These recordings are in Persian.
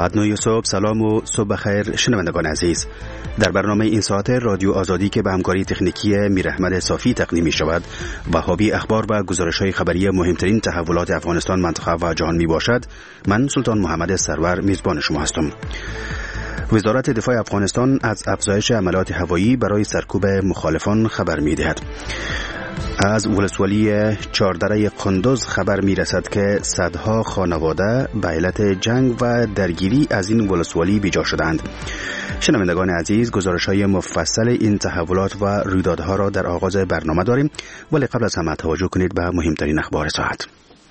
ساعت 9 صبح. سلام و صبح بخیر شنوندگان عزیز. در برنامه این ساعت رادیو آزادی که به همکاری تکنیکی میر احمد صافی تقدیم می شود و حاوی اخبار و گزارش‌های خبری مهمترین تحولات افغانستان، منطقه و جهان می باشد، من سلطان محمد سرور میزبان شما هستم. وزارت دفاع افغانستان از افزایش حملات هوایی برای سرکوب مخالفان خبر می دهد. از ولسوالی چهاردره قندوز خبر می رسد که صدها خانواده به علت جنگ و درگیری از این ولسوالی بیجا شدند. شنوندگان عزیز، گزارش‌های مفصل این تحولات و رویدادها را در آغاز برنامه داریم، ولی قبل از همه توجه کنید به مهمترین اخبار ساعت.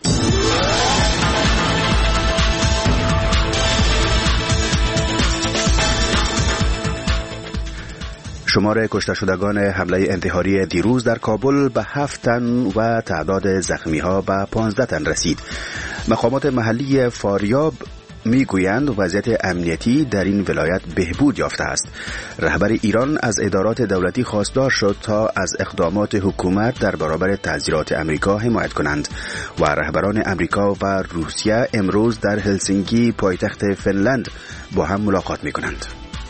شمار کشته شدگان حمله انتحاری دیروز در کابل به 7 تن و تعداد زخمی‌ها به 15 تن رسید. مقامات محلی فاریاب میگویند وضعیت امنیتی در این ولایت بهبود یافته است. رهبر ایران از ادارات دولتی خواستار شد تا از اقدامات حکومت در برابر تحذیرات امریکا حمایت کنند و رهبران امریکا و روسیه امروز در هلسینکی پایتخت فنلند با هم ملاقات میکنند.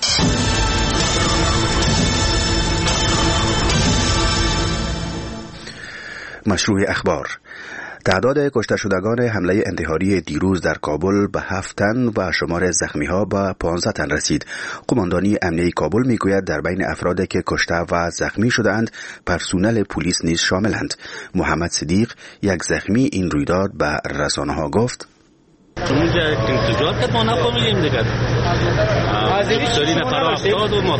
مشروع اخبار. تعداد کشته شدگان حمله انتحاری دیروز در کابل به 7 تن و شمار زخمی‌ها به 15 تن رسید. قماندانی امنیه کابل میگوید در بین افرادی که کشته و زخمی شدند پرسونل پلیس نیز شاملند. محمد صدیق، یک زخمی، این رویداد به رسانه‌ها گفت: اونجا انتظار کرد ما نفهمیدیم دیگه. سری نفر افتاد و ما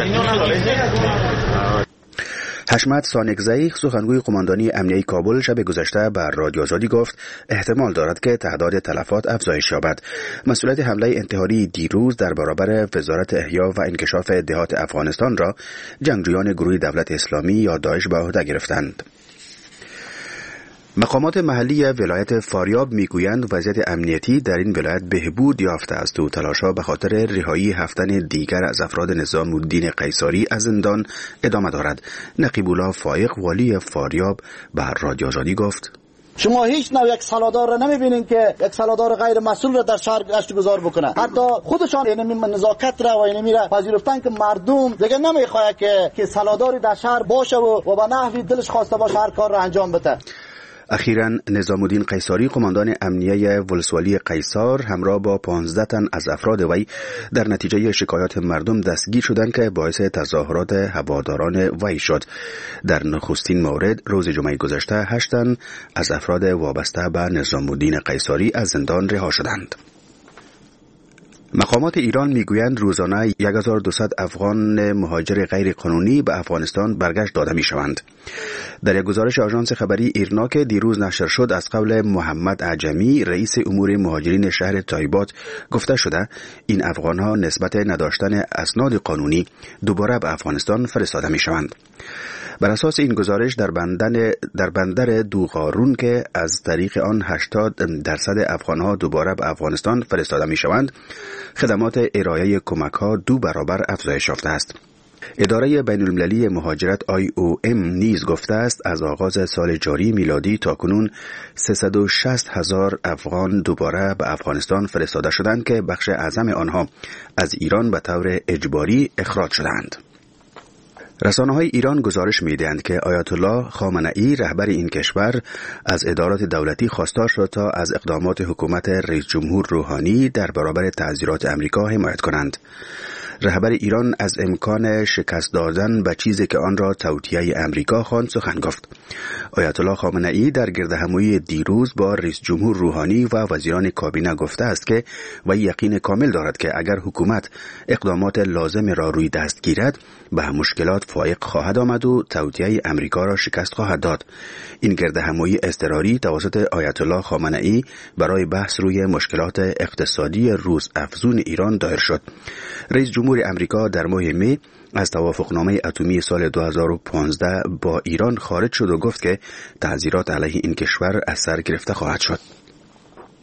حشمت سانکزی، سخنگوی قماندانی امنیه کابل، شب گذشته بر رادیو آزادی گفت احتمال دارد که تعداد تلفات افزایش یابد. مسئولیت حمله انتحاری دیروز در برابر وزارت احیا و انکشاف دهات افغانستان را جنگجویان گروه دولت اسلامی یا داعش به عهده گرفتند. مقامات محلی ولایت فاریاب میگویند وضعیت امنیتی در این ولایت بهبود یافته است و تلاش‌ها به خاطر رهایی 7 تن دیگر از افراد نظام الدین قیصاری از زندان ادامه دارد. نقیب الله فایق، والی فاریاب، به رادیو آزادی گفت: شما هیچ نوع یک سالادار را نمیبینین که یک سالادار غیر مسئول را در شهر گشت گذار بکنه. حتی خودشان اینمی نزاکت را و اینمی را پذیرفتن که مردم دیگه نمیخواد که سالاداری در شهر باشه و به نحوی دلش خواسته باشه هر کار را انجام بده. اخیراً نظام الدین قیصاری، قماندان امنیه ولسوالی قیصار، همراه با 15 تن از افراد وی در نتیجه شکایات مردم دستگیر شدند که باعث تظاهرات هواداران وی شد. در نخستین مورد روز جمعه گذشته 8 تن از افراد وابسته به نظام الدین قیصاری از زندان رها شدند. مقامات ایران میگویند روزانه 1200 افغان مهاجر غیر قانونی به افغانستان برگشت داده میشوند. در یک گزارش آژانس خبری ایرنا که دیروز نشر شد از قول محمد عجمی، رئیس امور مهاجرین شهر تایبات، گفته شده این افغانها نسبت نداشتن اسناد قانونی دوباره به افغانستان فرستاده میشوند. بر اساس این گزارش در بندر دوغارون که از طریق آن 80% افغانها دوباره به افغانستان فرستاده میشوند، خدمات ارائه کمک‌ها 2 برابر افزایش یافته است. اداره بین المللی مهاجرت IOM نیز گفته است از آغاز سال جاری میلادی تاکنون 360,000 افغان دوباره به افغانستان فرستاده شدند که بخش اعظم آنها از ایران به طور اجباری اخراج شدند. رسانه‌های ایران گزارش می‌دهند که آیت الله خامنه‌ای، رهبر این کشور، از ادارات دولتی خواستار شد تا از اقدامات حکومت رئیس جمهور روحانی در برابر تحذیرات امریکا حمایت کنند. رهبر ایران از امکان شکست دادن به چیزی که آن را توطئه امریکا خواند سخن گفت. آیت الله خامنه‌ای در گردهمایی دیروز با رئیس جمهور روحانی و وزیران کابینه گفته است که و یقین کامل دارد که اگر حکومت اقدامات لازم را روی دست گیرد به مشکلات فائق خواهد آمد و توطئه امریکا را شکست خواهد داد. این گردهمایی اضطراری توسط آیت الله خامنه‌ای برای بحث روی مشکلات اقتصادی روز افزون ایران دایر شد. رئیس جمهور امریکا در ماه می از توافقنامه اتمی سال 2015 با ایران خارج شد و گفت که تحذیرات علیه این کشور از سر گرفته خواهد شد.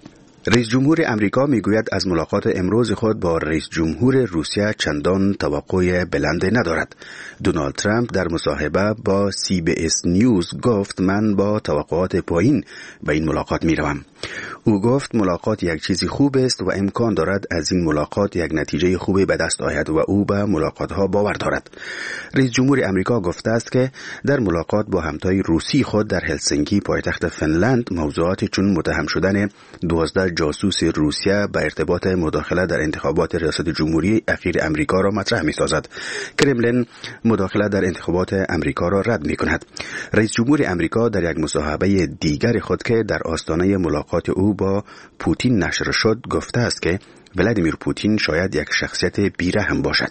رئیس جمهور امریکا میگوید از ملاقات امروز خود با رئیس جمهور روسیه چندان توقع بلند ندارد. دونالد ترامپ در مصاحبه با CBS نیوز گفت من با توقعات پایین به این ملاقات میروم. او گفت ملاقات یک چیزی خوب است و امکان دارد از این ملاقات یک نتیجه خوبی به دست آید و او به ملاقات ها باور دارد. رئیس جمهور امریکا گفته است که در ملاقات با همتای روسی خود در هلسینکی پایتخت فنلند موضوعات چون متهم شدن 12 جاسوس روسیه به ارتباط مداخله در انتخابات ریاست جمهوری اخیر امریکا را مطرح می‌سازد. کرملین مداخله در انتخابات امریکا را رد می‌کند. رئیس جمهور امریکا در یک مصاحبه دیگر خود که در آستانه ملاقات او با پوتین نشر شد گفته است که ولادیمیر پوتین شاید یک شخصیت بی‌رحم باشد.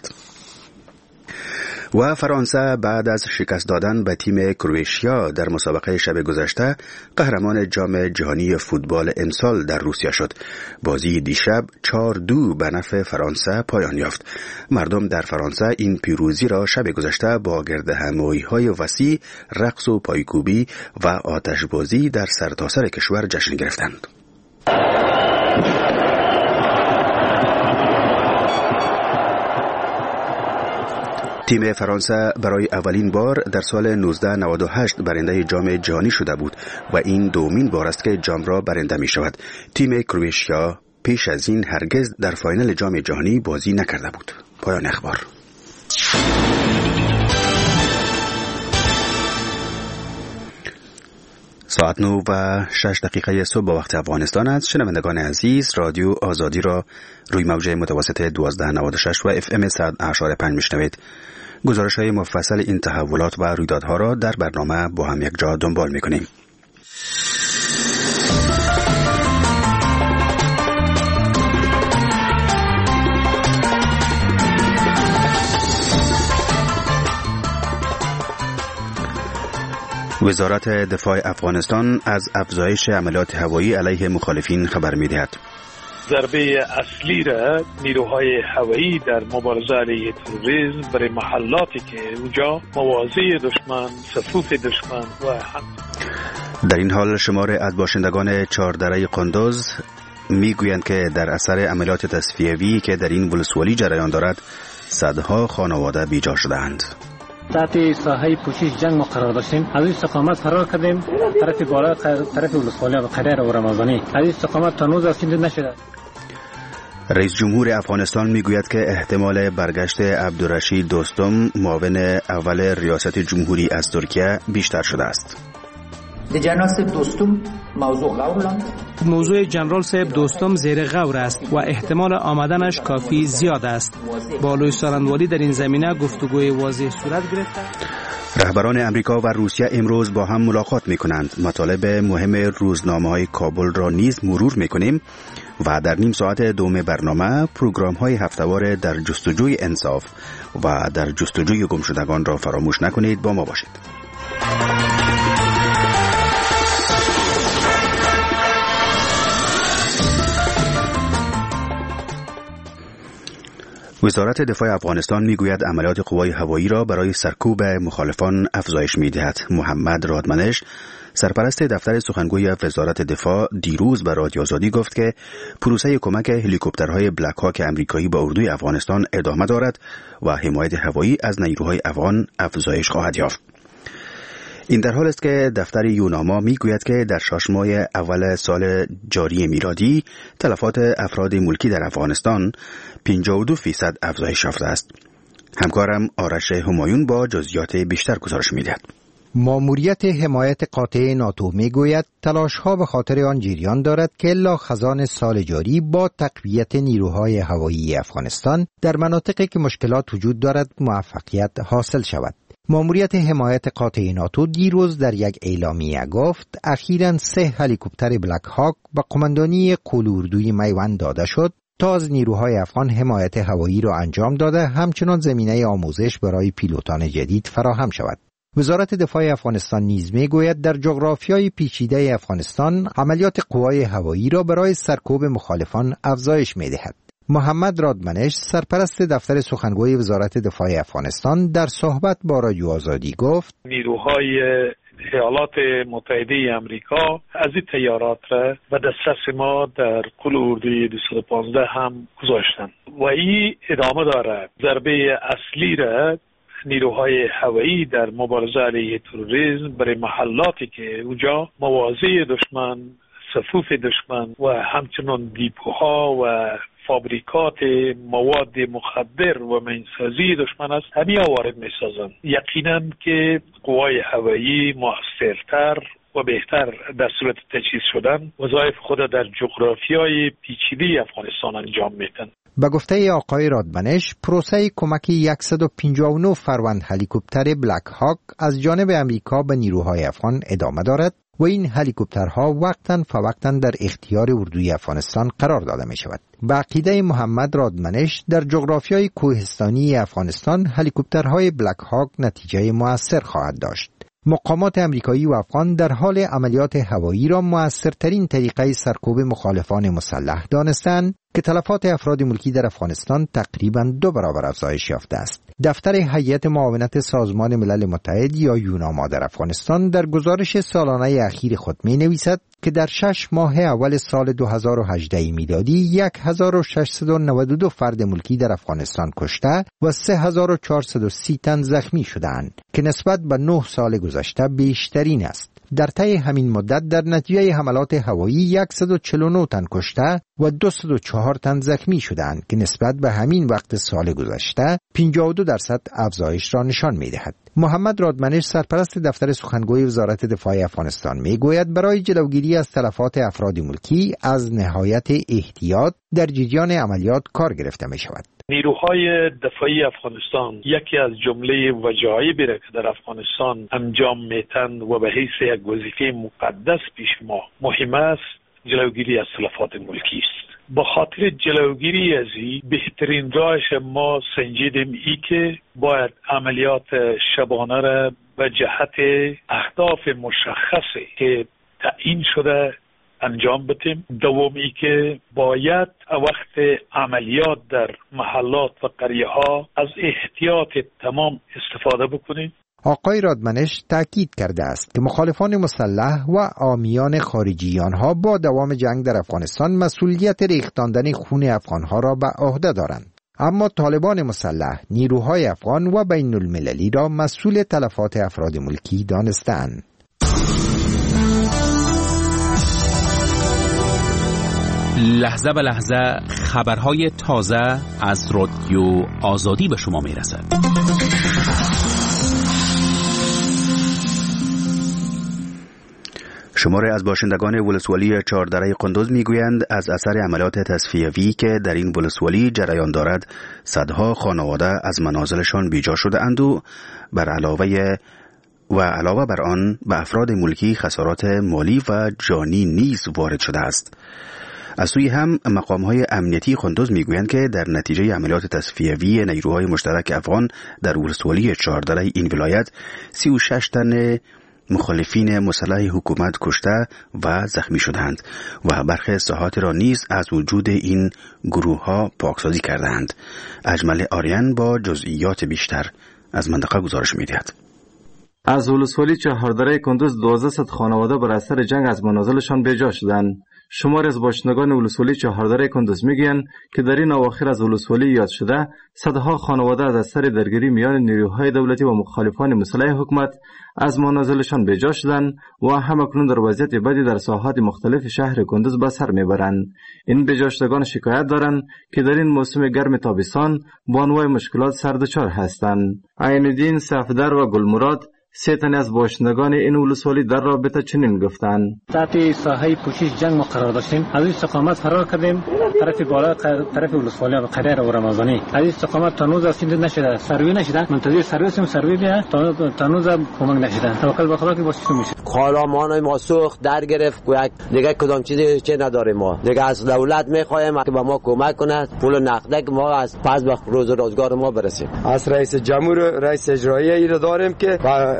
و فرانسه بعد از شکست دادن به تیم کرواتیا در مسابقه شب گذشته قهرمان جام جهانی فوتبال امسال در روسیه شد. بازی دیشب 4-2 به نفع فرانسه پایان یافت. مردم در فرانسه این پیروزی را شب گذشته با گردهمایی‌های وسیع، رقص و پایکوبی و آتشبازی در سرتاسر کشور جشن گرفتند. تیم فرانسه برای اولین بار در سال 1998 برنده جام جهانی شده بود و این دومین بار است که جام را برنده می شود. تیم کرواتیا پیش از این هرگز در فاینال جام جهانی بازی نکرده بود. پایان اخبار. ساعت 9:06 صبح با وقت افغانستان است. شنوندگان عزیز، رادیو آزادی را روی موج متوسط 1296 و FM 100.5 میشنوید. گزارش‌های مفصل این تحولات و رویدادها را در برنامه با هم یک جا دنبال می‌کنیم. وزارت دفاع افغانستان از افزایش عملیات هوایی علیه مخالفین خبر می‌دهد. ضربه اصلی را نیروهای هوایی در مبارزه علیه تروریسم برای محلاتی که اونجا مواضع دشمن، صفوف دشمن و در این حال شمار از باشندگان چهاردره قندوز میگویند که در اثر عملیات تصفیه‌ای که در این ولسوالی جریان دارد صدها خانواده بیجا شده‌اند. تحت ساحه پوشش جنگ ما قرار داشتیم. از این استقامت فرار کردیم طرف بالا، طرف ولسوالی و قدر و رمضانی. از این استقامت تا نوز رسیده نشده. رئیس جمهور افغانستان میگوید که احتمال برگشت عبدالرشید دوستم معاون اول ریاست جمهوری از ترکیه بیشتر شده است. موضوع جنرال صاحب دوستم زیر غور است و احتمال آمدنش کافی زیاد است. بالای سالنوالی در این زمینه گفتگوی واضح صورت گرفته. رهبران امریکا و روسیه امروز با هم ملاقات می‌کنند. مطالب مهم روزنامه‌های کابل را نیز مرور می‌کنیم و در نیم ساعت دوم برنامه پروگرام‌های هفته‌وار در جستجوی انصاف و در جستجوی گمشدگان را فراموش نکنید. با ما باشید. وزارت دفاع افغانستان میگوید عملیات قوای هوایی را برای سرکوب مخالفان افزایش می‌دهد. محمد رادمنش، سرپرست دفتر سخنگوی وزارت دفاع، دیروز به رادیو آزادی گفت که پروسه کمک هلیکوپترهای بلک هاک آمریکایی به اردوی افغانستان ادامه دارد و حمایت هوایی از نیروهای افغان افزایش خواهد یافت. این در حال است که دفتر یوناما میگوید که در 6 ماه اول سال جاری میلادی تلفات افراد ملکی در افغانستان 52% افزایش یافته است. همکارم آرش همایون با جزئیات بیشتر گزارش می‌دهد. ماموریت حمایت قاطع ناتو میگوید تلاش‌ها به خاطر آن جریان دارد که الا خزان سال جاری با تقویت نیروهای هوایی افغانستان در مناطقی که مشکلات وجود دارد موفقیت حاصل شود. ماموریت حمایت قاطع ناتو دیروز در یک اعلامیه گفت اخیراً 3 هلیکوپتر بلک هاک به قماندانی قول-اردوی میوند داده شد تا از نیروهای افغان حمایت هوایی را انجام داده، همچنان زمینه آموزش برای پیلوتان جدید فراهم شود. وزارت دفاع افغانستان نیز میگوید در جغرافیای پیچیده افغانستان عملیات قوای هوایی را برای سرکوب مخالفان افزایش می‌دهد. محمد رادمنش، سرپرست دفتر سخنگوی وزارت دفاع افغانستان، در صحبت با رادیو آزادی گفت نیروهای ایالات متحده امریکا از این تیارات را به دسترس ما در کل اردوی 215 هم گذاشتن و این ادامه داره. ضربه اصلی را نیروهای هوایی در مبارزه علیه تروریسم برای محلاتی که اونجا مواضع دشمن، صفوف دشمن و همچنان دیپوها و فابریکات مواد مخدر و منسازی دشمن است، همین وارد می‌سازند. یقینا که قوای هوایی مؤثرتر و بهتر در صورت تجهیز شدن وظایف خود در جغرافیای پیچیده افغانستان انجام میدن. به گفته آقای رادمنش، پروسه کمک 159 فروند هلیکوپتر بلک هاک از جانب امریکا به نیروهای افغان ادامه دارد و این هلیکوپترها وقتاً فوقتاً در اختیار اردوی افغانستان قرار داده می شود. به عقیده محمد رادمنش، در جغرافیای کوهستانی افغانستان هلیکوپترهای بلک هاک نتیجه مؤثر خواهد داشت. مقامات امریکایی و افغان در حال عملیات هوایی را مؤثرترین طریقه سرکوب مخالفان مسلح دانستند که تلفات افراد ملکی در افغانستان تقریباً 2 برابر افزایش یافته است. دفتر هیئت معاونت سازمان ملل متحد یا یوناما در افغانستان در گزارش سالانه اخیر خود می نویسد که در 6 ماه اول سال 2018 میلادی 1692 فرد ملکی در افغانستان کشته و 3430 تن زخمی شدند که نسبت به 9 سال گذشته بیشترین است. در طی همین مدت در نتیجه حملات هوایی 149 تن کشته و 204 تن زخمی شدند که نسبت به همین وقت سال گذشته 52% افزایش را نشان می‌دهد. محمد رادمنش، سرپرست دفتر سخنگوی وزارت دفاع افغانستان، میگوید برای جلوگیری از تلفات افراد ملکی از نهایت احتیاط در جریان عملیات کار گرفته می شود. نیروهای دفاعی افغانستان یکی از جمله وجایبی را که در افغانستان انجام میتن و به حیث یک وظیفه مقدس پیش ما مهم است، جلوگیری از تلفات ملکی است. با خاطر جلوگیری از این بهترین راهش ما سنجیدیم ای که باید عملیات شبانه را به جهت اهداف مشخصی که تعیین شده انجام بدیم. دومی که باید وقت عملیات در محلات و قریه ها از احتیاط تمام استفاده بکنیم. آقای رادمنش تاکید کرده است که مخالفان مسلح و عامیان خارجی آنها با دوام جنگ در افغانستان مسئولیت ریختاندن خون افغانها را به عهده دارند، اما طالبان مسلح نیروهای افغان و بین المللی را مسئول تلفات افراد ملکی دانستند. لحظه به لحظه خبرهای تازه از رادیو آزادی به شما میرسد. شماری از باشندگان ولسوالی چهاردره قندوز میگویند از اثر عملیات تصفیه‌ای که در این ولسوالی جریان دارد صدها خانواده از منازلشان بیجا شده اند و علاوه بر آن به افراد ملکی خسارات مالی و جانی نیز وارد شده است. از سوی هم مقام‌های امنیتی قندوز میگویند که در نتیجه عملیات تصفیه‌ای نیروهای مشترک افغان در ولسوالی چهاردره این ولایت 36 تن مخالفین مسلح حکومت کشته و زخمی شدند و برخی ساحات را نیز از وجود این گروه ها پاکسازی کردند. اجمل آریان با جزئیات بیشتر از منطقه گزارش می‌دهد. از ولسوالی چهاردره قندوز 1200 خانواده بر اثر جنگ از منازلشان بیجا شدند. شماری از باشندگان ولسوالی چهاردره قندوز میگویند که در این اواخر از ولسوالی یاد شده صدها خانواده از اثر درگیری میان نیروهای دولتی و مخالفان مسلح حکومت از منازلشان بیجا شدند و همکنون در وضعیت بدی در ساحات مختلف شهر قندوز به سر میبرند. این بیجا شدگان شکایت دارند که در این موسم گرم تابستان با انواع مشکلات سردچار هستند. عین‌الدین صفدر و گلمراد، 3 تن از باشندگان این ولسوالی در رابطه چنین گفتند: تحت ساحه پوشش جنگ ما قرار داشتیم. از این استقامت فرار کردیم طرف بالا، طرف ولسوالی و قریه و رمضانی. از این استقامت تنوز رسید نشده، سروی نشده. منتظر سروی بیا تنوز کمک نشده. توکل به خدا که باشه میشه. خالامان ما سوخت در گرفت، دیگه کدام چیزی چه نداره. ما دیگه از دولت میخوایم که به ما کمک کنه، پول نقده که ما از پس به روز روزگار ما برسیم. از رئیس جمهور رئیس اجرایی ای رو داریم که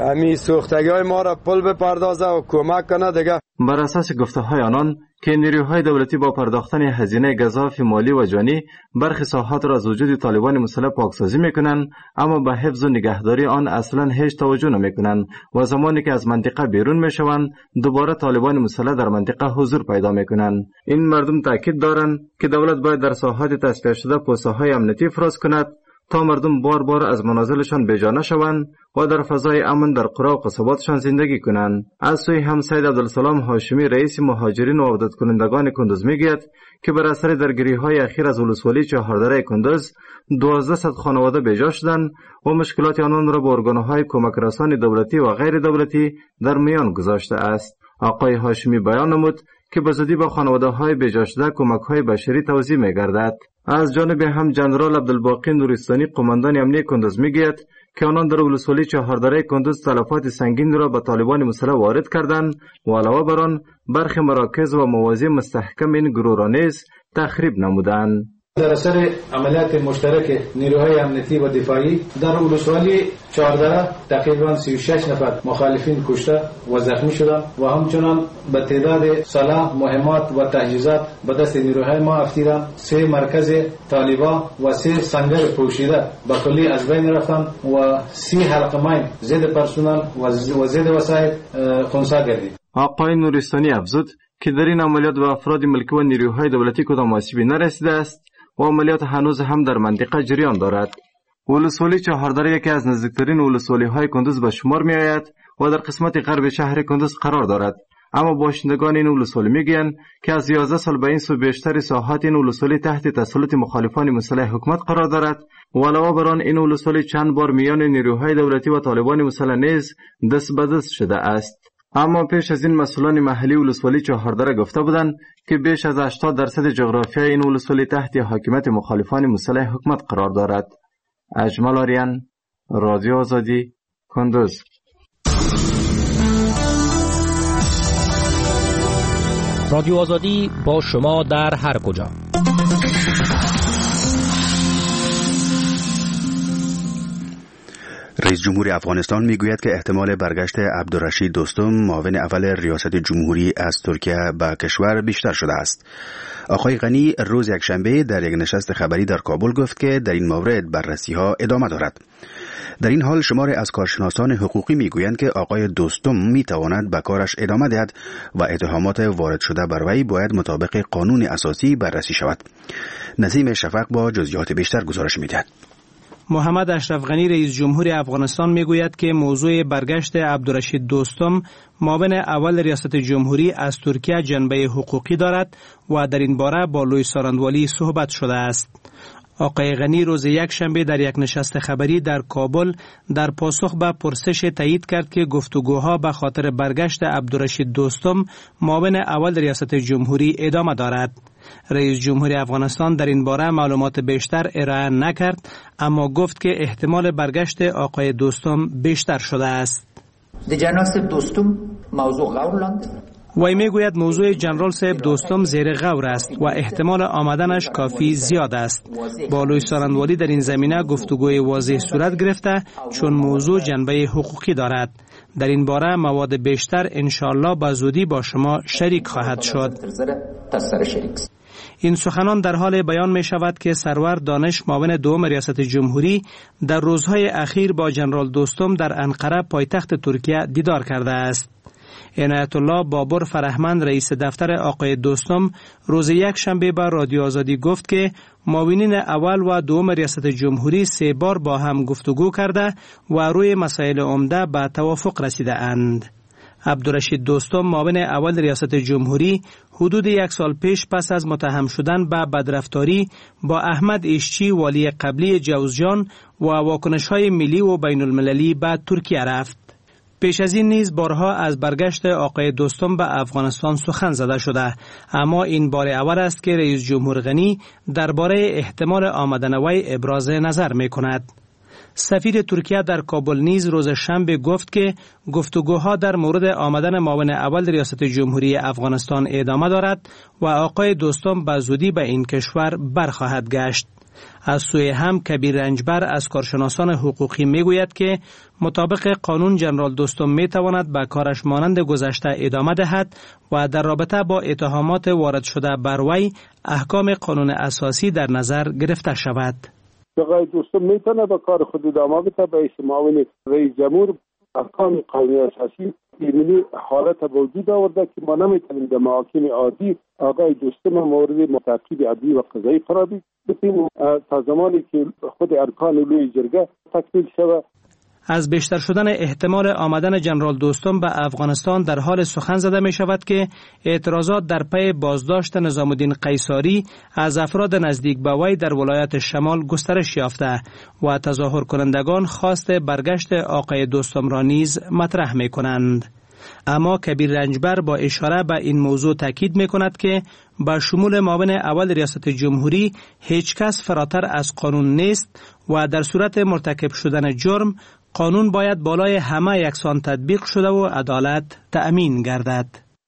همین سوختگی های ما را پل بپردازه و کمک کنه دیگه. بر اساس گفته‌های آنان که نیروهای دولتی با پرداختن هزینه گزاف مالی و جانی برخی ساحات را از وجود طالبان مسلح پاکسازی میکنند، اما به حفظ و نگهداری آن اصلا هیچ توجه نمیکنند و زمانی که از منطقه بیرون میشوند دوباره طالبان مسلح در منطقه حضور پیدا میکنند. این مردم تاکید دارند که دولت باید در ساحات تصفیه شده پوسته‌های امنیتی فراز کند تا مردم بار بار از منازلشان بیجا نشوند و در فضای امن در قرى و قصباتشان زندگی کنند. از سوی هم سید عبدالسلام هاشمی رئیس مهاجرین و عودت کنندگان کندوز میگوید که بر اثر درگیری‌های اخیر از ولسوالی چهاردره کندوز 1200 خانواده بیجا شدند و مشکلات آنان را با ارگان‌های کمک رسان دولتی و غیر دولتی در میان گذاشته است. آقای هاشمی بیان نمود که به زودی با خانواده‌های بیجا شده کمک‌های بشری توزیع می‌گردد. از جانب هم جنرال عبدالباقی نورستانی قماندان امنیه کندوز میگوید که آنان در ولسوالی چهاردره کندوز تلفات سنگین را به طالبان مسلح وارد کردند و علاوه بر آن برخی مراکز و موازی مستحکم این گروه را نیز تخریب نمودند. در اثر عملیات مشترک نیروهای امنیتی و دفاعی در ولسوالی چهاردره تقریبا 36 نفر مخالفین کشته و زخمی شدند و همچنان به تعداد سلاح، مهمات و تجهیزات به دست نیروهای ما افتیدند. 3 مرکز طالبا و 3 سنگر پوشیده به کلی از بین رفتند و 30 حلقه مین ضد پرسنل و ضد وسایل خنثی گردید. آقای نورستانی افزود که در این عملیات به افراد ملکی و نیروهای دولتی کدام آسیبی نرسیده است و عملیات هنوز هم در منطقه جریان دارد. ولسوالی چهاردره یکی از نزدیکترین ولسوالی‌های کندوز به شمار می آید و در قسمت غرب شهر کندوز قرار دارد. اما باشندگان این ولسوالی میگویند که از 11 سال به این سو بیشتر ساحات این ولسوالی تحت تسلط مخالفان مسلح حکومت قرار دارد و علاوه بر آن این ولسوالی چند بار میان نیروهای دولتی و طالبان مسلح نیز دست به دست شده است. اما پیش از این مسئولان محلی ولسوالی چهاردره گفته بودند که بیش از 80% جغرافیای این ولسوالی تحت حاکمیت مخالفان مسلح حکومت قرار دارد. اجمل آریان، رادیو آزادی، کندوز. رادیو آزادی با شما در هر کجا. رئیس جمهور افغانستان میگوید که احتمال برگشت عبدالرشید دوستم معاون اول ریاست جمهوری از ترکیه به کشور بیشتر شده است. آقای غنی روز یکشنبه در یک نشست خبری در کابل گفت که در این مورد بررسی‌ها ادامه دارد. در این حال شماری از کارشناسان حقوقی میگویند که آقای دوستم میتواند به کارش ادامه دهد و اتهامات وارد شده بر وی باید مطابق قانون اساسی بررسی شود. نسیم شفق با جزئیات بیشتر گزارش میدهد. محمد اشرف غنی رئیس جمهور افغانستان میگوید که موضوع برگشت عبدالرشید دوستم معاون اول ریاست جمهوری از ترکیه جنبه حقوقی دارد و در این باره با لوی سارندوالی صحبت شده است. آقای غنی روز یکشنبه در یک نشست خبری در کابل در پاسخ به پرسش تایید کرد که گفتگوها به خاطر برگشت عبدالرشید دوستم معاون اول ریاست جمهوری ادامه دارد. رئیس جمهور افغانستان در این باره معلومات بیشتر ارائه نکرد، اما گفت که احتمال برگشت آقای دوستم بیشتر شده است. جناب دوستم موضوع غورلاند. وی میگوید موضوع جنرال صاحب دوستم زیر غور است و احتمال آمدنش کافی زیاد است. با لوی سارندوالی در این زمینه گفتگوی واضح صورت گرفته چون موضوع جنبه حقوقی دارد. در این باره مواد بیشتر انشالله به زودی با شما شریک خواهد شد. این سخنان در حال بیان می شود که سرور دانش معاون دوم ریاست جمهوری در روزهای اخیر با جنرال دوستم در انقره پایتخت ترکیه دیدار کرده است. عنایت الله بابر فرهمند رئیس دفتر آقای دوستم روز یکشنبه به رادیو آزادی گفت که معاونین اول و دوم ریاست جمهوری 3 بار با هم گفتگو کرده و روی مسائل عمده به توافق رسیده اند. عبدالرشید دوستم معاون اول ریاست جمهوری حدود 1 سال پیش پس از متهم شدن به بدرفتاری با احمد ایشچی والی قبلی جوزجان و واکنش‌های ملی و بین المللی به ترکیه رفت. پیش از این نیز بارها از برگشت آقای دوستم به افغانستان سخن زده شده، اما این بار اول است که رئیس جمهور غنی درباره احتمال آمدن وی ابراز نظر می کند. سفیر ترکیه در کابل نیز روز شنبه گفت که گفتگوها در مورد آمدن معاون اول ریاست جمهوری افغانستان ادامه دارد و آقای دوستم به زودی به این کشور برخواهد گشت. از سوی هم کبیر رنجبر از کارشناسان حقوقی میگوید که مطابق قانون جنرال دوستم میتواند به کارش مانند گذشته ادامه دهد و در رابطه با اتهامات وارد شده بر وی احکام قانون اساسی در نظر گرفته شود. آقای دوستم میتونه به کار خود ادامه بده به حیث معاون رئیس جمهور. احکام قانون اساسی این حالت وجود آورده که ما نمیتونیم در محاکم عادی آقای دوستم مورد تعقیب عدلی و قضایی قرار بدیم تا زمانی که خود ارکان لوی جرگه تکمیل شود. از بیشتر شدن احتمال آمدن جنرال دوستم به افغانستان در حال سخن زده می شود که اعتراضات در پی بازداشت نظام الدین قیصاری از افراد نزدیک به وی در ولایت شمال گسترش یافته و تظاهر کنندگان خواست برگشت آقای دوستم را نیز مطرح می کنند. اما کبیر رنجبر با اشاره به این موضوع تاکید می کند که با شمول معاون اول ریاست جمهوری هیچ کس فراتر از قانون نیست و در صورت مرتکب شدن جرم قانون باید بالای همه یکسان تطبیق شده و عدالت تأمین گردد.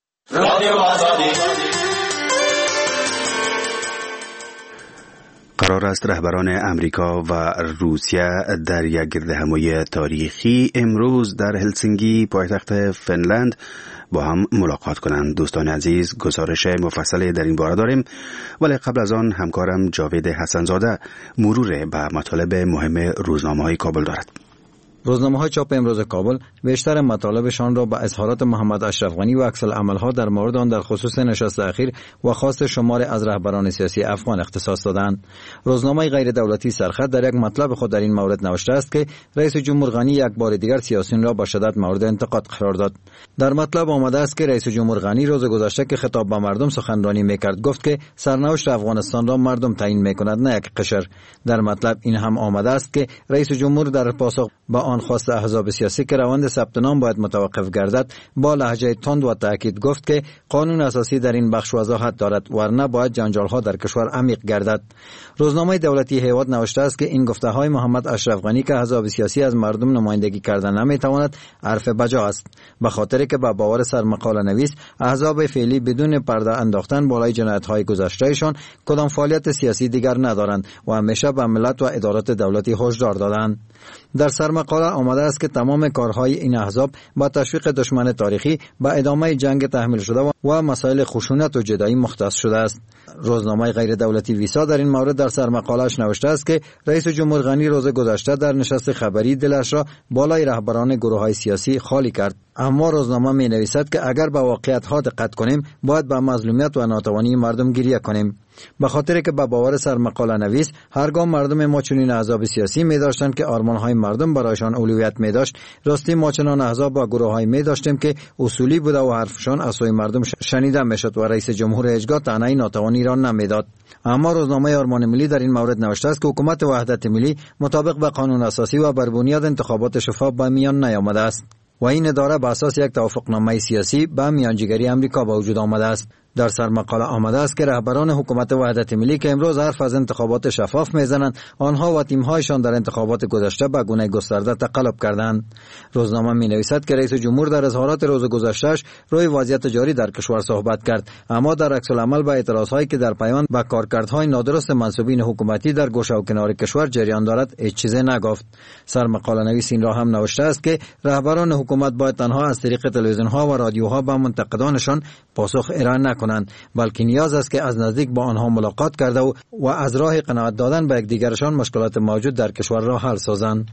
قرار است رهبران امریکا و روسیه در یک گردهمایی تاریخی امروز در هلسینکی پایتخت فنلند با هم ملاقات کنند. دوستان عزیز، گزارش مفصلی در این باره داریم، ولی قبل از آن همکارم جاوید حسنزاده مرور به مطالب مهم روزنامه‌های کابل دارد. روزنامه‌های چاپ امروز کابل بیشتر مطالبشان را به اظهارات محمد اشرف غنی و عکس العمل‌ها در مورد آن در خصوص نشست اخیر و خواست شمار از رهبران سیاسی افغان اختصاص دادند. روزنامه غیر دولتی سرخط در یک مطلب خود در این مورد نوشته است که رئیس جمهور غنی یک بار دیگر سیاسیون را با شدت مورد انتقاد قرار داد. در مطلب آمده است که رئیس جمهور غنی روز گذشته که خطاب به مردم سخنرانی می‌کرد گفت که سرنوشت افغانستان را مردم تعیین می‌کند، نه یک قشر. در مطلب این هم آمده است که رئیس جمهور در پاسخ به آن خواست احزاب سیاسی که روند ثبت نام باید متوقف گردد با لهجه تند و تاکید گفت که قانون اساسی در این بخش وضاحت دارد، ورنه باید جنجال‌ها در کشور عمیق گردد. روزنامه دولتی هیواد نوشته است که این گفته‌های محمد اشرف غنی که احزاب سیاسی از مردم نمایندگی کردن نمی‌تواند حرف بجا است، به خاطر که با باور سرمقاله نویس احزاب فعلی بدون پرده انداختن بالای جنایت‌های گذشته‌شان کدام فعالیت سیاسی دیگر ندارند و همیشه به ملت و ادارات دولتی هشدار دادند. در سرمقاله آمده است که تمام کارهای این احزاب با تشویق دشمن تاریخی به ادامه جنگ تحمیل شده و مسائل خشونت و جدایی مختص شده است. روزنامه غیر دولتی ویسا در این مورد در سرمقاله‌اش نوشته است که رئیس جمهور غنی روز گذشته در نشست خبری دلش را بالای رهبران گروه‌های سیاسی خالی کرد. اما روزنامه می نویسد که اگر به واقعیت‌ها دقت کنیم باید به مظلومیت و ناتوانی مردم گریه کنیم، به خاطر که به باور سرمقاله نویس هرگاه مردم ما چنین احزاب سیاسی می داشتند که آرمان‌های مردم برایشان اولویت می داشت، راستی ما چنان احزاب و گروه‌های می داشتیم که اصولی بوده و حرفشان از سوی مردم شنیده می شد و رئیس جمهور هیچگاه طعنه ناتوانی را نمی داد. اما روزنامه آرمان ملی در این مورد نوشته است که حکومت وحدت ملی مطابق به قانون اساسی و بر بنیاد انتخابات شفاف به میان نیامده است و این اداره به اساس یک توافقنامه سیاسی به میانجیگری امریکا به وجود آمده است. در سرمقاله آمده است که رهبران حکومت وحدت ملی که امروز حرف از انتخابات شفاف میزنند، آنها و تیم‌هایشان در انتخابات گذشته به گونه گسترده تقلب کردند. روزنامه می‌نویسد که رئیس جمهور در اظهارات روز گذشته‌اش روی وضعیت جاری در کشور صحبت کرد، اما در عکس العمل به اعتراضهایی که در پیوند به کارکردهای نادرست منصوبین حکومتی در گوشه و کنار کشور جریان دارد هیچ چیزی نگفت. سرمقاله نویس این را هم نوشته است که رهبران حکومت باید تنها از طریق تلویزیون‌ها و رادیوها به منتقدانشان پاسخ ارائه نکنند، بلکه نیاز است که از نزدیک با آنها ملاقات کرده و از راه قناعت دادن به یکدیگرشان مشکلات موجود در کشور را حل سازند.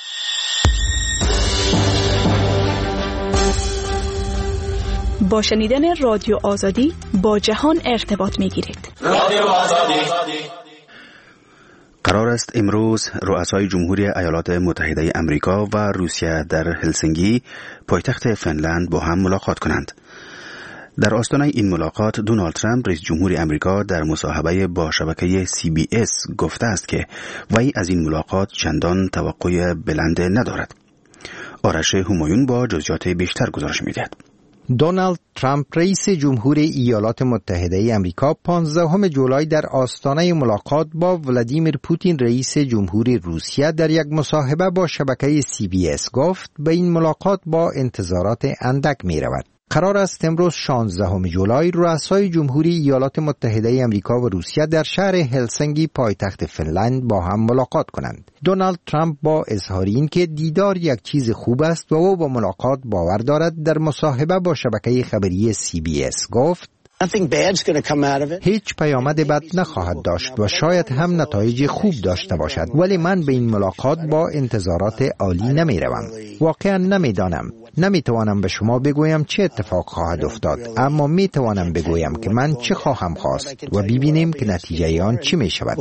با شنیدن رادیو آزادی با جهان ارتباط می‌گیرید. رادیو آزادی. قرار است امروز رؤسای جمهوری ایالات متحده آمریکا و روسیه در هلسینکی پایتخت فنلند با هم ملاقات کنند. در آستانه این ملاقات دونالد ترامپ رئیس جمهور آمریکا در مصاحبه با شبکه CBS گفته است که وی از این ملاقات چندان توقع بلند ندارد. آرش همایون با جزئیات بیشتر گزارش می‌دهد. دونالد ترامپ رئیس جمهور ایالات متحده آمریکا 15 جولای در آستانه ملاقات با ولادیمیر پوتین رئیس جمهور روسیه در یک مصاحبه با شبکه CBS گفت به این ملاقات با انتظارات اندک می رود. قرار است امروز 16 جولای رؤسای جمهوری ایالات متحده آمریکا و روسیه در شهر هلسینکی پایتخت فنلند با هم ملاقات کنند. دونالد ترامپ با اظهار این که دیدار یک چیز خوب است و او با ملاقات باور دارد، در مصاحبه با شبکه خبری CBS گفت هیچ پیامد بد نخواهد داشت و شاید هم نتایج خوب داشته باشد، ولی من به این ملاقات با انتظارات عالی نمی روم. واقعا نمی دانم. نمی توانم به شما بگویم چه اتفاق خواهد افتاد، اما می توانم بگویم که من چه خواهم خواست و ببینیم که نتیجه آن چی می شود.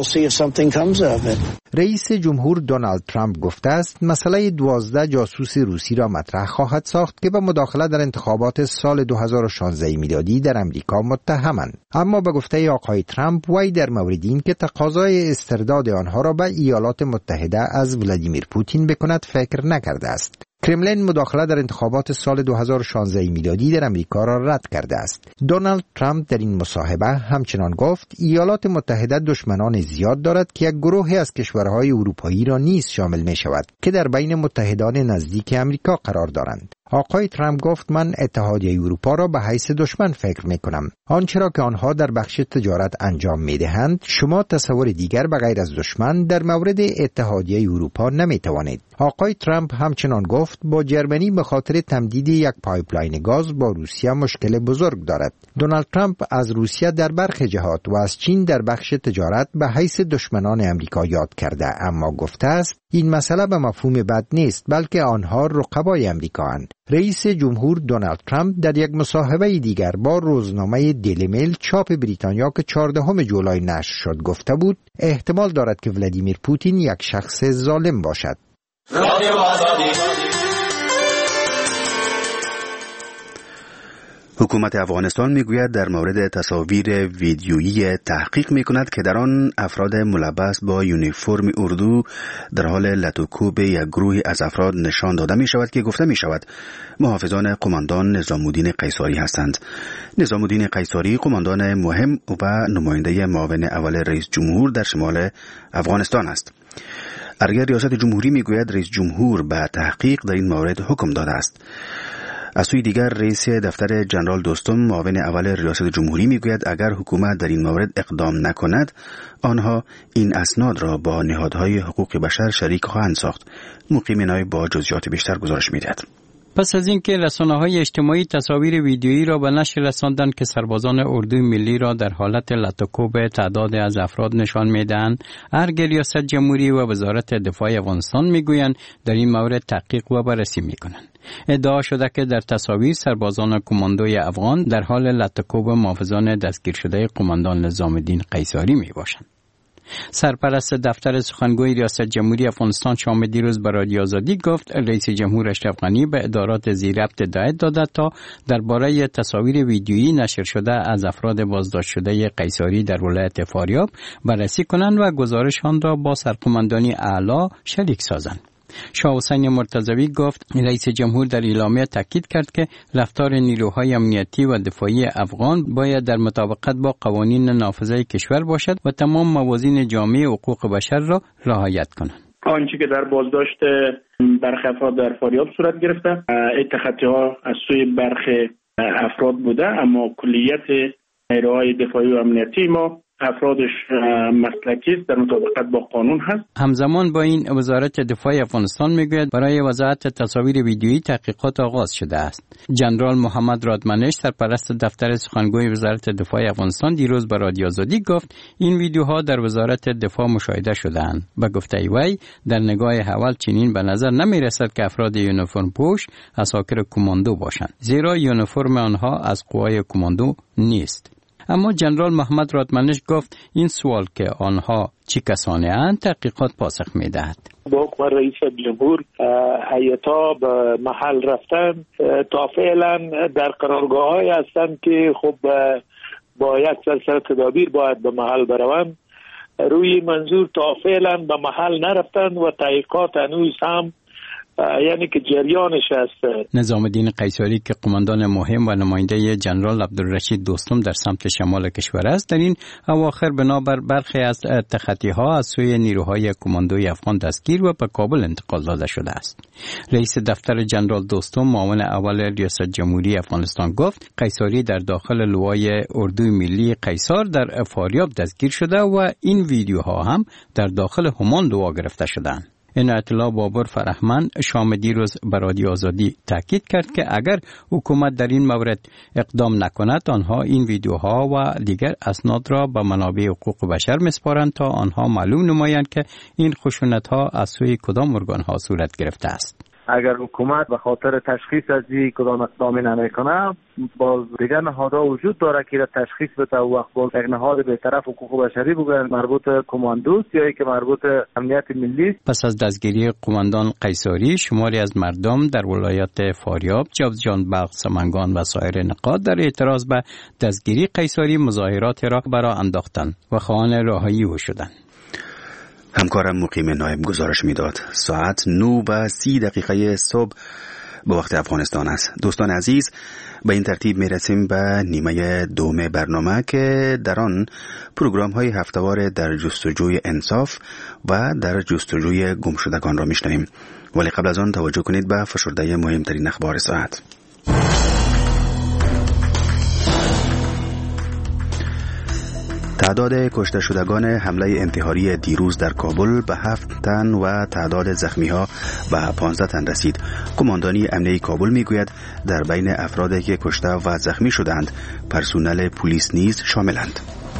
رئیس جمهور دونالد ترامپ گفته است مسئله 12 جاسوس روسی را مطرح خواهد ساخت که به مداخله در انتخابات سال 2016 میلادی در امریکا متهمند. اما به گفته آقای ترامپ، وی در مورد این که تقاضای استرداد آنها را به ایالات متحده از ولادیمیر پوتین بکند فکر نکرده است. کرملین مداخله در انتخابات سال 2016 میلادی در امریکا را رد کرده است. دونالد ترامپ در این مصاحبه همچنان گفت ایالات متحده دشمنان زیاد دارد که یک گروهی از کشورهای اروپایی را نیز شامل می شود که در بین متحدان نزدیک امریکا قرار دارند. آقای ترامپ گفت من اتحادیه اروپا را به حیث دشمن فکر می کنم. آنچه را که آنها در بخش تجارت انجام می دهند شما تصور دیگر به غیر از دشمن در مورد اتحادیه اروپا نمی توانید. آقای ترامپ همچنان گفت با جرمنی به خاطر تمدید یک پایپلاین گاز با روسیه مشکل بزرگ دارد. دونالد ترامپ از روسیه در برخی جهات و از چین در بخش تجارت به حیث دشمنان امریکا یاد کرده، اما گفته است این مسئله به مفهوم بد نیست، بلکه آنها رقبای امریکااند. رئیس جمهور دونالد ترامپ در یک مصاحبه دیگر با روزنامه دیلی میل چاپ بریتانیا که 14 جولای نشر شد گفته بود احتمال دارد که ولادیمیر پوتین یک شخص ظالم باشد. حکومت افغانستان میگوید در مورد تصاویر ویدیویی تحقیق میکند که در آن افراد ملبس با یونیفرم اردو در حال لطوکوب یک گروهی از افراد نشان داده می شود که گفته می شود محافظان قماندان نظام الدین قیصری هستند. نظام الدین قیصری قماندان مهم و نماینده معاون اول رئیس جمهور در شمال افغانستان است. ارگه ریاست جمهوری میگوید رئیس جمهور به تحقیق در این مورد حکم داده است. از سوی دیگر رئیس دفتر جنرال دوستم معاون اول ریاست جمهوری میگوید اگر حکومت در این مورد اقدام نکند آنها این اسناد را با نهادهای حقوق بشر شریک خواهند ساخت. مقیم نای با جزئیات بیشتر گزارش میدهد. پس از اینکه رسانه‌های اجتماعی تصاویر ویدیویی را به نشر رساندند که سربازان اردوی ملی را در حالت لطوکوب تعداد از افراد نشان میدهند، ارگ ریاست جمهوری و وزارت دفاع افغانستان میگویند در این مورد تحقیق و بررسی میکنند. ادعا شده که در تصاویر سربازان کماندوی افغان در حال لطوکوب محافظان دستگیر شده قماندان نظام الدین قیصری میباشند. سرپرست دفتر سخنگوی ریاست جمهوری افغانستان شام دیروز به رادیو آزادی گفت رئیس جمهور اشرف غنی به ادارات زیرربط هدایت داده تا درباره تصاویر ویدیویی نشر شده از افراد بازداشت شده قیصری در ولایت فاریاب بررسی کنند و گزارشان را با سرقماندانی اعلی شریک سازند. شاه حسین مرتضوی گفت رئیس جمهور در اعلامیه تاکید کرد که رفتار نیروهای امنیتی و دفاعی افغان باید در مطابقت با قوانین نافذه کشور باشد و تمام موازین جامعه حقوق بشر را رعایت کنند. آنچه که در بازداشت برخی افراد در فاریاب صورت گرفته اتخاذی ها از سوی برخی افراد بوده، اما کلیت نیروهای دفاعی و امنیتی ما افرادش مسلکی است، در مطابقت با قانون هست. همزمان با این وزارت دفاع افغانستان میگوید برای وضاحت تصاویر ویدیویی تحقیقات آغاز شده است. جنرال محمد رادمنش سرپرست دفتر سخنگوی وزارت دفاع افغانستان دیروز به رادیو آزادی گفت این ویدیوها در وزارت دفاع مشاهده شده‌اند. به گفته وی در نگاه اول چنین به نظر نمی رسد که افراد یونیفرم پوش عساکر کماندو باشند، زیرا یونیفرم آنها از قوای کماندو نیست. اما جنرال محمد رادمنش گفت این سوال که آنها چی کسانی اند تحقیقات پاسخ میدهد. با حکم رئیس جمهور هیئت‌ها به محل رفتن تا فعلا در قرارگاه‌های هستند که خب با یک سلسله تدابیر باید به محل بروند. روی منظور تا فعلا به محل نرفتند و تحقیقات هنوز هم یعنی که جریانش است. نظام الدین قیصری که قماندان مهم و نماینده جنرال عبدالرشید دوستم در سمت شمال کشور است، در این اواخر بنابر برخی از تخطی‌ها از سوی نیروهای کماندوی افغان دستگیر و به کابل انتقال داده شده است. رئیس دفتر جنرال دوستم معاون اول ریاست جمهوری افغانستان گفت قیصری در داخل لوای اردوی ملی قیصر در فاریاب دستگیر شده و این ویدیوها هم در داخل همان لوا گرفته شدند. این اطلاع بابر فرهمند شام دیروز به رادیو آزادی تاکید کرد که اگر حکومت در این مورد اقدام نکند آنها این ویدیوها و دیگر اسناد را به منابع حقوق بشر میسپارند تا آنها معلوم نمایند که این خشونت‌ها از سوی کدام ارگان‌ها صورت گرفته است. اگر حکومت به خاطر تشخیص از کدام اقدامی نمیکنه، باز دیگر نهادها وجود داره که تشخیص بده و وقت باز یک نهاد به طرف حقوق بشری بگوید مربوط کماندوست یا که مربوط امنیت ملی. پس از دستگیری قماندان قیصری، شماری از مردم در ولایت فاریاب، جوزجان، بلخ، سمنگان و سایر نقاط در اعتراض به دستگیری قیصری مظاهرات را برآ انداختند و خواهان رهایی او شدند. همکارم مقیم نایب گزارش میداد. ساعت 9:30 صبح به وقت افغانستان است. دوستان عزیز، به این ترتیب میرسیم به نیمه دوم برنامه که در آن پروگرام های هفتهوار در جستجوی انصاف و در جستجوی گمشدگان را میشنویم. ولی قبل از آن توجه کنید به فشرده مهمترین اخبار ساعت. تعداد کشته شدگان حمله انتحاری دیروز در کابل به 7 تن و تعداد زخمی‌ها به 15 تن رسید. قماندانی امنیه کابل میگوید در بین افرادی که کشته و زخمی شدند پرسنل پلیس نیز شاملند.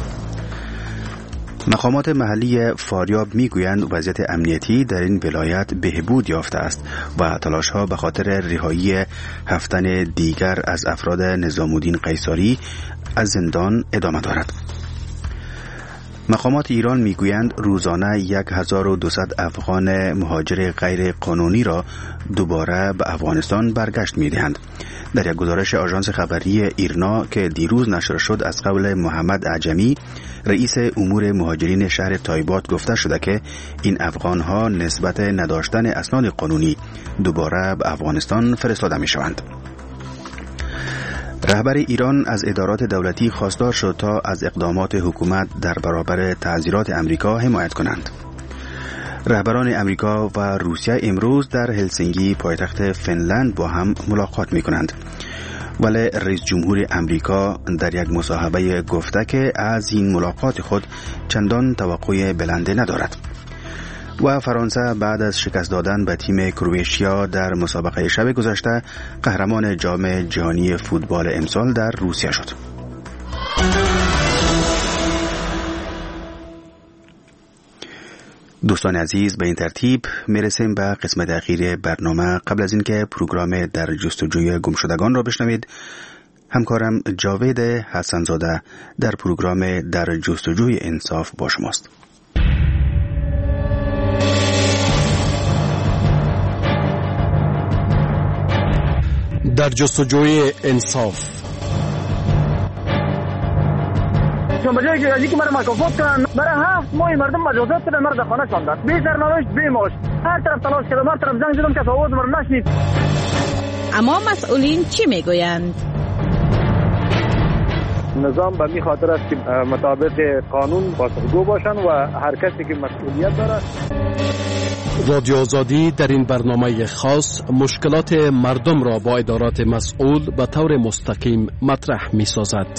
مقامات محلی فاریاب میگویند وضعیت امنیتی در این ولایت بهبود یافته است و تلاش‌ها به خاطر رهایی 7 تن دیگر از افراد نظام الدین قیصری از زندان ادامه دارد. مقامات ایران میگویند روزانه 1200 افغان مهاجر غیر قانونی را دوباره به افغانستان برگشت میدهند. در یک گزارش آژانس خبری ایرنا که دیروز نشر شد از قول محمد عجمی، رئیس امور مهاجرین شهر تایبات گفته شده که این افغانها نسبت نداشتن اسناد قانونی دوباره به افغانستان فرستاده می شوند. رهبر ایران از ادارات دولتی خواستار شد تا از اقدامات حکومت در برابر تعزیرات امریکا حمایت کنند. رهبران امریکا و روسیه امروز در هلسینکی پایتخت فنلند با هم ملاقات می کنند. ولی رئیس جمهور امریکا در یک مصاحبه گفته که از این ملاقات خود چندان توقع بلنده ندارد. و فرانسه بعد از شکست دادن به تیم کرواتیا در مسابقه شب گذشته قهرمان جام جهانی فوتبال امسال در روسیه شد. دوستان عزیز، به این ترتیب میرسیم به قسمت اخیر برنامه. قبل از اینکه پروگرام در جستجوی گمشدگان را بشنوید، همکارم جاوید حسنزاده در پروگرام در جستجوی انصاف با شماست. در جستجوی انصاف. بجای که ازی که مرا مکافات کنن، برای 7 ماه مردم مجازات کردن، مرا در خانه شاندن، بی سرنوشت بی معاش. هر طرف تلاش کردم، هر طرف زنگ زدم که آواز مرا نشنید. اما مسئولین چی میگویند؟ نظام به می خاطر است که مطابق قانون بازگو باشن و هر کسی که مسئولیت داره. رادیو آزادی در این برنامه خاص مشکلات مردم را با ادارات مسئول به طور مستقیم مطرح می سازد.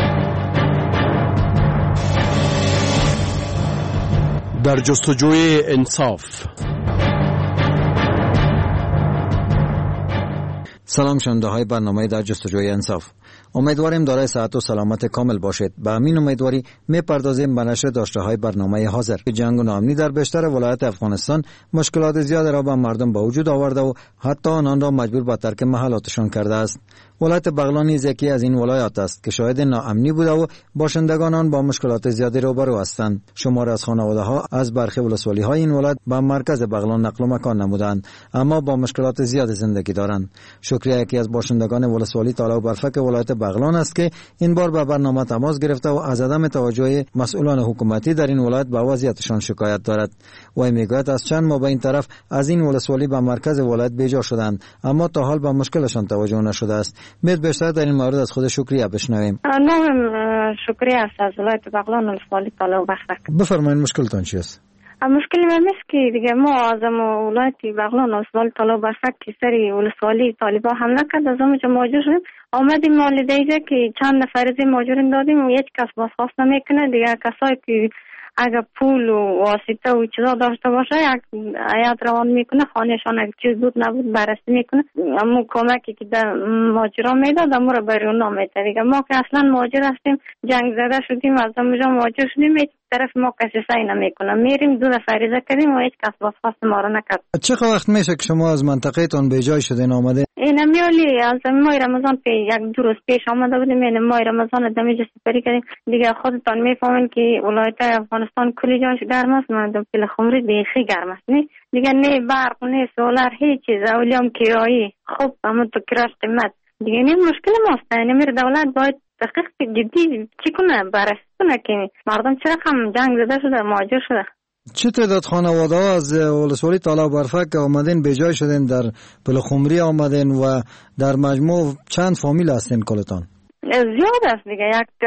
در جستجوی انصاف. سلام شنونده های برنامه در جستجوی انصاف. امیدواریم دارای صحت و سلامت کامل باشید. به همین امیدواری میپردازیم به نشر داشته های برنامه حاضر. جنگ و ناامنی در بیشتر ولایت افغانستان مشکلات زیاد را به مردم به وجود آورده و حتی آنان را مجبور به ترک محلاتشان کرده است. ولایت بغلان نیز یکی از این ولایات است که شاهد ناامنی بوده و باشندگان آن با مشکلات زیادی روبرو هستند. شمار از خانواده ها از برخی ولسوالی های این ولایت به مرکز بغلان نقل و مکان نمودند، اما با مشکلات زیاد زندگی دارند. شکر شکریه یکی از باشندگان ولسوالی تالا و برفک ولایت بغلان است که این بار به برنامه تماس گرفته و از عدم توجه مسئولان حکومتی در این ولایت به وضعیتشان شکایت دارد. و میگوید از چند ماه به این طرف از این ولسوالی به مرکز ولایت بیجا شدند، اما تا حال به مشکلشان توجه نشده است. بیشتر در این مورد از خود شکریه بشنویم. نام شکریه است از ولایت بغلان ولسوالی تالا و برفک. بفرمایید مشکلتان چی است؟ مشکلی من است که دیگه ما از ولایت بغلان ولسوالی تالا و برفک که سری ولسوالی طالبا حمله کرد، از اونجا مهاجر شدیم. آمدیم مالیده که چند نفر از مهاجرین دادیم و یک کس بازخواست نمیکنه. دیگه کسایی که اگر پول و واسطه و چیزا داشته باشه یک هیئت روان میکنه، خانهشان اگر چیز بود نبود بررسی میکنه. اما کمکی که در مهاجران میداد امو رو برای اونا میده. دیگه ما که اصلا مهاجر هستیم، جنگ زده شدیم، از اونجا مهاجر شدیم، هیچ طرف ما کسی سعی نمیکنه. میریم دو دفعه عریضه کردیم و هیچ کس بازخواست ما رو نکرد. چقدر وقت میشه که شما از منطقه تان به جای شدین آمده؟ این میالی از ماه رمضان یک دو روز پیش آمده بودیم. این ماه رمضان دمیج سپری کردیم. دیگه خودتان میفهمین که ولایت افغانستان کلی جاش گرم است. من پل خمری بیخی گرم است. دیگه نه برق نه سولار هیچ چیز. اولیام کرایی خوب همون تو کراش قیمت. دیگه این مشکل ماست. یعنی میره دولت باید تحقیق جدی چی کنه، بررسی کنه که مردم چرا هم جنگ زده شده، مهاجر شده. چه تعداد خانواده ها از ولسوالی تالا و برفک که آمدین به جای شدین در پلخمری آمدین و در مجموع چند فامیل هستین کلتان؟ زیاد است دیگه. یک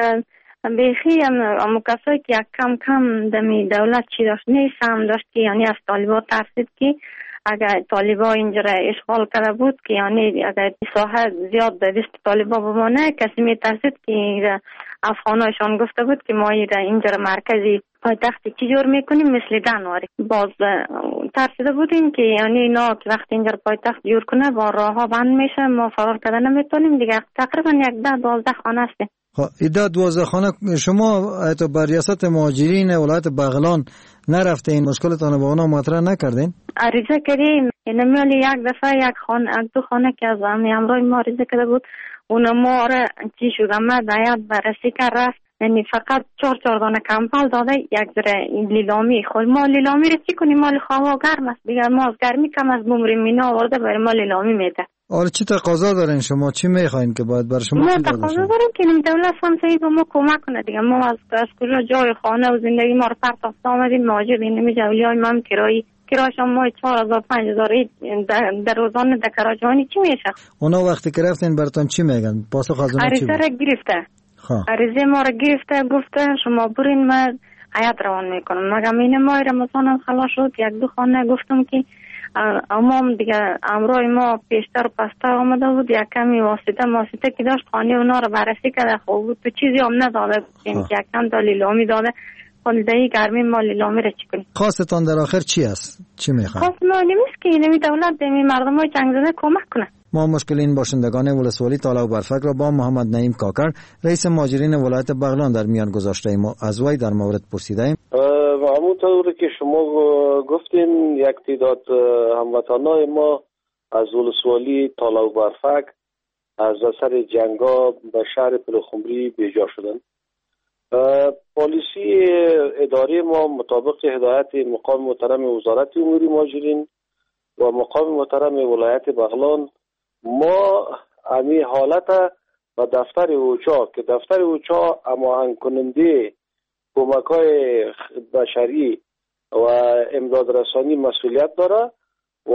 بیخی هم کسایی که یک کم دمی دولت چی داشت نیست هم داشت که یعنی از طالبا ترسید که اگر طالبا اینجا اشغال کرده بود که یعنی اگر ساحه زیاد در دست طالبا بمانه، کسی می ترسید که افغانایشان گفته بود که ما اینجا مرکزی پایتختی چی جور میکنیم مثل دنواری. باز ترسیده بودیم که یعنی اینا که وقتی اینجا پایتخت جور کنه با راه ها بند میشه، ما فرار کردن نمیتونیم دیگه. تقریبا 11-12 خانه هستیم. ایده 12 خانه. شما ایتو بر ریاست مهاجرین ولایت بغلان نرفته این مشکلتان با اونا مطرح نکردین؟ عریضه کردیم. نمیالی یک دفعه یک دو خانه که از همراه ما عریضه کرده بود، اونا ما را چی شد آمد هیئت بررسی کرد رفت. یعنی فقط 4 دانه کمپل داده، یک ذره لیلامی. خود ما لیلامی رو چی کنیم؟ مال هوا گرم است دیگه. ما از گرمی کم از بمریم اینا آورده برای ما لیلامی میده. آره چی تقاضا دارین شما؟ چی میخواین که باید بر شما؟ ما تقاضا داریم که این دولت همسایه به ما کمک کنه دیگه. ما از کجا جای خانه و زندگی ما رو پرت آمدیم مهاجر نمیشه. اولیای ما هم کرایش هم ماه 4000-5000 در روزانه در کراجانی چی میشه؟ اونا وقتی که رفتین براتون چی میگن؟ پاسخ از اونا چی بود؟ عریضه گرفته. عریضه ما رو گرفته، گفته شما برین من هیئت روان میکنم. مگم این ماه رمضان هم خلاص شد. 1-2 خانه گفتم که امام دیگه امروز ما پیشتر و پستر آمده بود، یک کمی واسطه که داشت خانه اونا رو بررسی کرده خوب بود. تو چیزی هم نداده بودیم که یک کم تا لیلامی داده. خانده گرمی ما لیلامی رو چی کنیم؟ خواستتان در آخر چی است؟ چی میخواین؟ خواست ما نیست که اینمی دولت دمی مردم های جنگ زده کمک کنه. ما مشکل این باشندگان ولسوالی تالا و برفک را با محمد نعیم کاکر رئیس مهاجرین ولایت بغلان در میان گذاشته ایم و از وی در مورد پرسیدیم. و همونطور که شما گفتین یک تعداد هموطنان ما از ولسوالی تالا و برفک از اثر جنگا به شهر پلخمری بیجا شدند. پالیسی اداری ما مطابق هدایت مقام محترم وزارت امور مهاجرین و مقام محترم ولایت بغلان، ما امی حالت و دفتر اوچا که دفتر اوچا هماهنگ کننده کمک‌های بشری و امداد رسانی مسئولیت داره و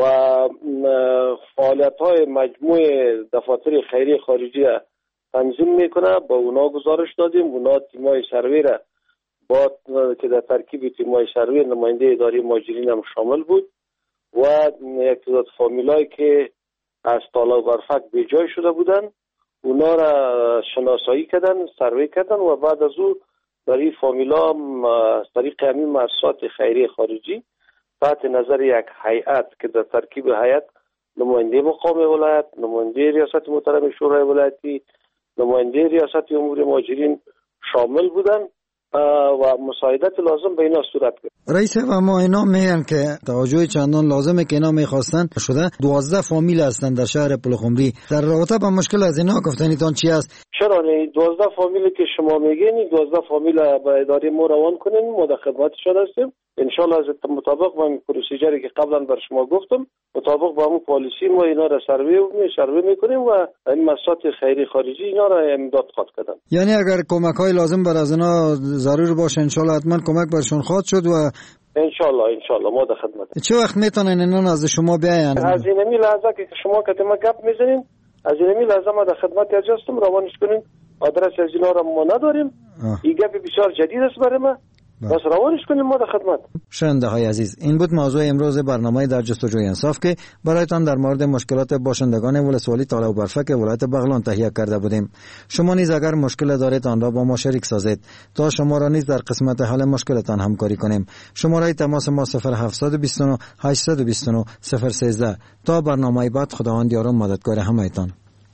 فعالیت‌های مجموع دفاتر خیریه خارجی تنظیم میکنه. با اونا گزارش دادیم. اونا تیمای سروی را که در ترکیب تیمای سروی نماینده اداره مهاجرین هم شامل بود و یک تعداد فامیلایی که از تالا و برفک به جای شده بودن اونا را شناسایی کردن، سروی کردن و بعد از او در این فامیلا از طریق همین مؤسسات خیریه خارجی تحت نظر یک هیئت که در ترکیب هیئت نماینده مقام ولایت، نماینده ریاست محترم شورای ولایتی، نماینده ریاست امور مهاجرین شامل بودن و مساعدت لازم به اینا صورت گرفت. رئیس و ما اینا میگن که توجه چندان لازمه که اینا میخواستن شده 12 فامیل هستن در شهر پلخمری. در رابطه با مشکل از اینا گفتنیتان چی است؟ چرا نه 12 فامیلی که شما میگین 12 فامیل به اداره ما روان کنین، ما در خدمتشان هستیم ان شاء الله. از مطابق با پروسیجری که قبلا بر شما گفتم مطابق با اون پالیسی ما اینا را سروی میکنیم و این مؤسسات خیری خارجی اینا را امداد خواهد کردن. یعنی اگر کمک های لازم بر از اینا ضرور باشه ان شاء الله حتما کمک برشون خواهد شد و ان شاء الله ما در خدمت. چه وقت میتونن اینا از شما بیاین؟ از این لحظه که شما که ما گپ میزنین از این لحظه ما در خدمت هستم، روانش کنین. آدرس از اینا را ما نداریم. این گپ بسیار جدید است برای ما. بس روانش کنیم ما در خدمت. شنونده های عزیز، این بود موضوع امروز برنامه در جستجوی انصاف که برایتان در مورد مشکلات باشندگان ولسوالی تاله و برفک ولایت بغلان تهیه کرده بودیم. شما نیز اگر مشکل دارید آن را با ما شریک سازید تا شما را نیز در قسمت حل مشکلتان همکاری کنیم. شماره تماس ما 0729 829 013. تا برنامه بعد، خداوند یار و مددگار همه‌تان.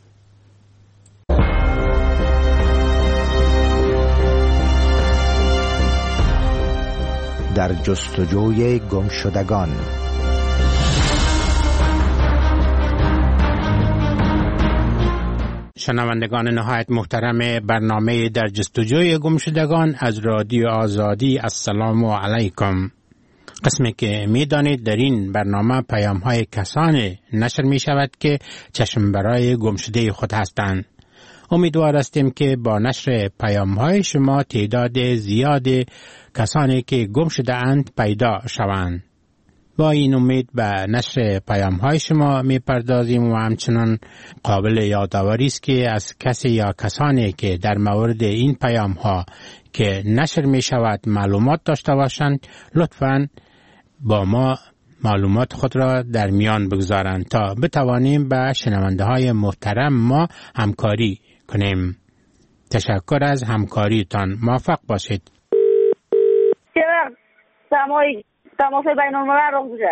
در جستجوی گمشدگان. شنوندگان نهایت محترم برنامه در جستجوی گمشدگان از رادیو آزادی، السلام علیکم. قسمی که می دانید در این برنامه پیام های کسانی نشر می شود که چشم برای گمشده خود هستند. امیدوار هستیم که با نشر پیام های شما تعداد زیاد کسانی که گم شده اند پیدا شوند. با این امید به نشر پیام های شما می پردازیم و همچنان قابل یادآوری است که از کسی یا کسانی که در مورد این پیام ها که نشر می شود معلومات داشته باشند لطفاً با ما معلومات خود را در میان بگذارند تا بتوانیم به شنونده های محترم ما همکاری کنیم. تشکر از همکاریتان. موفق باشید. تماس بین الملل رو بوده.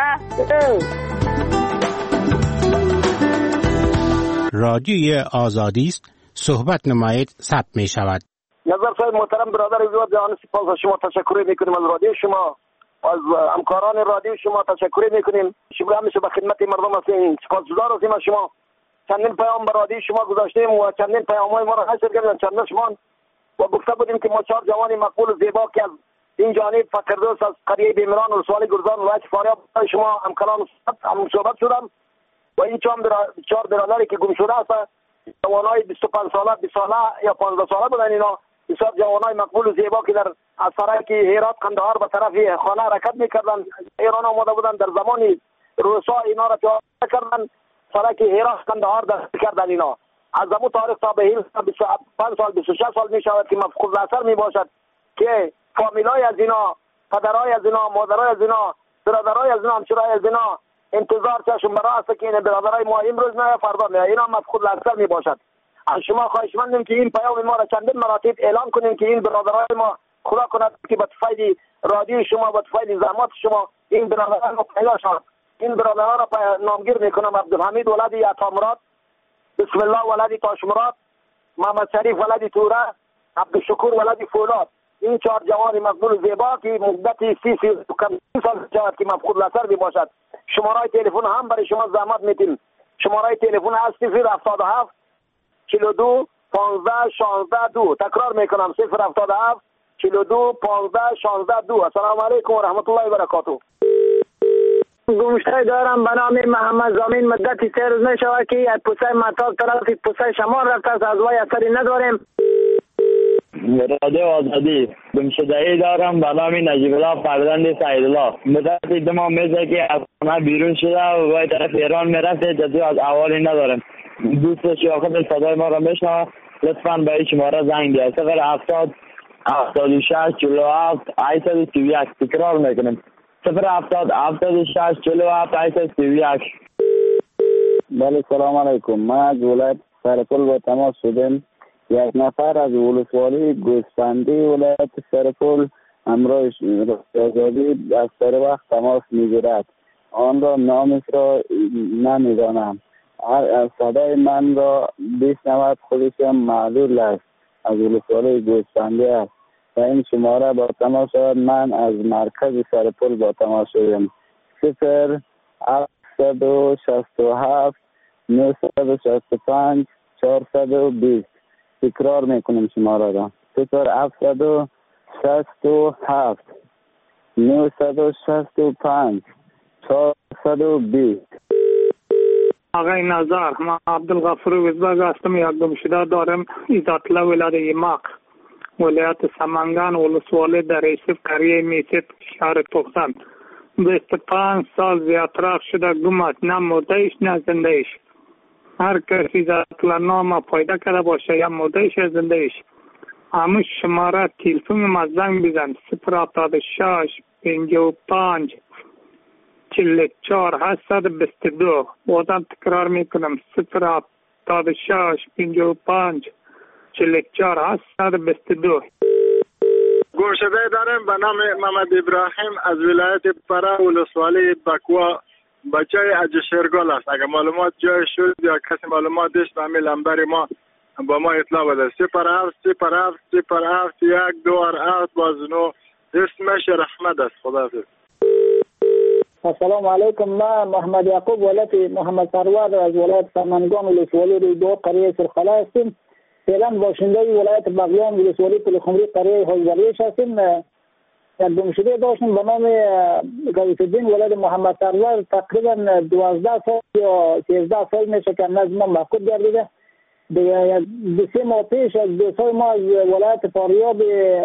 رادیوی آزادی است. صحبت نمایید ثبت می شود. نظر صاحب محترم برادر زیاد جان سپاس از شما تشکر میکنیم، از رادیو شما، از همکاران رادیو شما تشکر میکنیم. شما همیشه به خدمت مردم هستین. سپاسگزار هستیم از شما. چندین پیام به رادیو شما گذاشتیم و چندین پیام‌های ما را نشر کردن چندشمان و گفته بودیم که ما 4 جوان مقبول و زیبا که از این جانب فقیردوست از قریه بیمران و ولسوالی گرزان ولایت فاریاب شما همکاران هم صحبت شدم و این 4 برادری که گم شده هستند جوانای 25 ساله 20 ساله یا 15 ساله بودن. اینا بسیار جوانای مقبول و زیبا که در از سرک هرات قندهار به طرف خانه حرکت میکردن. ایران آمده بودن در زمانی روسا اینا را پیاده کردن، سرک هرات قندهار دست کردن. اینا از همون تاریخ تا به 25 سال 26 سال می شود که مفقود اثر می باشد که فامیلای از اینا، پدرای از اینا، مادرای از اینا، برادرای از اینا، همسرای از اینا انتظار چشم برا است که این برادرای ما امروز نه فردا نه اینا مفقود اثر می باشد. از شما خواهشمندیم که این پیام ما را چندین مراتب اعلام کنیم که این برادرای ما خدا کند که به فایده رادیو شما، به فایده زحمات شما این برادران ما پیدا شد. این برادران را نامگیر میکنم: عبدالحمید ولد عطامراد، بسم الله ولد تاشمراد، محمد شریف ولد توره، عبدالشکور ولد فولاد. این 4 جوان مقبول زیبا که مدت 30 سال جواد که مفقود الاثر می باشد. شماره تلفن هم برای شما زحمت میدیم. شماره تلفن هست 077 42 15 16 2. تکرار میکنم 077 42 15 16 2. السلام علیکم و رحمت الله و برکاته. گمشته دارم به نام محمد زمین. مدت 3 روز نشود که از پوسه مطاب طرف پوسه شمال رفته است. از وای اثری نداریم. رادیو آزادی گمشده‌ای دارم به نام نجیب الله فرزند سعیدالله. مدت 2 ماه میشه که از خانه بیرون شده و به طرف ایران میرفته. جدی از احوالی ندارم. دوست شاخص صدای ما را میشنوه لطفاً به این شماره زنگ بزنید 070 76 47 831. تکرار میکنم 070 76 47 831. بله سلام علیکم. من از ولایت سرپل با تماس شدم. یک نفر از ولسوالی گوسفندی ولایت سرپل همراه آزادی از سر وقت تماس میگیرد. آن را نامش را نمیدانم. صدای من را بشنود خودش هم معلول است. از ولسوالی گوسفندی است و این شماره با تماس شد. من از مرکز سرپل با تماس شدم 0 767 965 420 تکرار میکنیم شماره را 0767 965 420. آقای نظر، من عبدالغفور وزبگ هستم. یک گمشده دارم ایزاتله ولایت یماق، ولایت سمنگان، ولسوالی در ایسف قریه میسید، شهر توخسن. 25 سال زیادتر شده گم است، نه مردهش نه زندهش. هر کسی ایزاتله نام پیدا کرده باشه یا مردهش یا زندهش، همون شماره تلفن ما زنگ بزن 076 55 44 822. بازم تکرار میکنم 076 55 44 822. گوشده دارم به نام محمد ابراهیم از ولایت پره، ولسوالی بکوا، بچه اجی شیرگل است. اگر معلومات جای شد یا کسی معلومات داشت به همین لمبر ما با ما اطلاع بده. 07 07 07 127 بازنو. اسمش رحمت است. خداحافظ. السلام علیکم. من محمد یعقوب ولایت محمد سرور از ولایت سمنگان ولسوالی رویدو قریه سرخلا هستیم. فعلا باشنده ولایت بغلان ولسوالی پلخمری قریه حوزویش هستیم. یک گمشده داشتیم به نام غوث الدین ولایت محمد سرور، تقریبا 12 سال یا 13 سال میشه که نزد ما مفقود گردیده. دیگه 2 ماه پیش از دوستای ما از ولایت فاریاب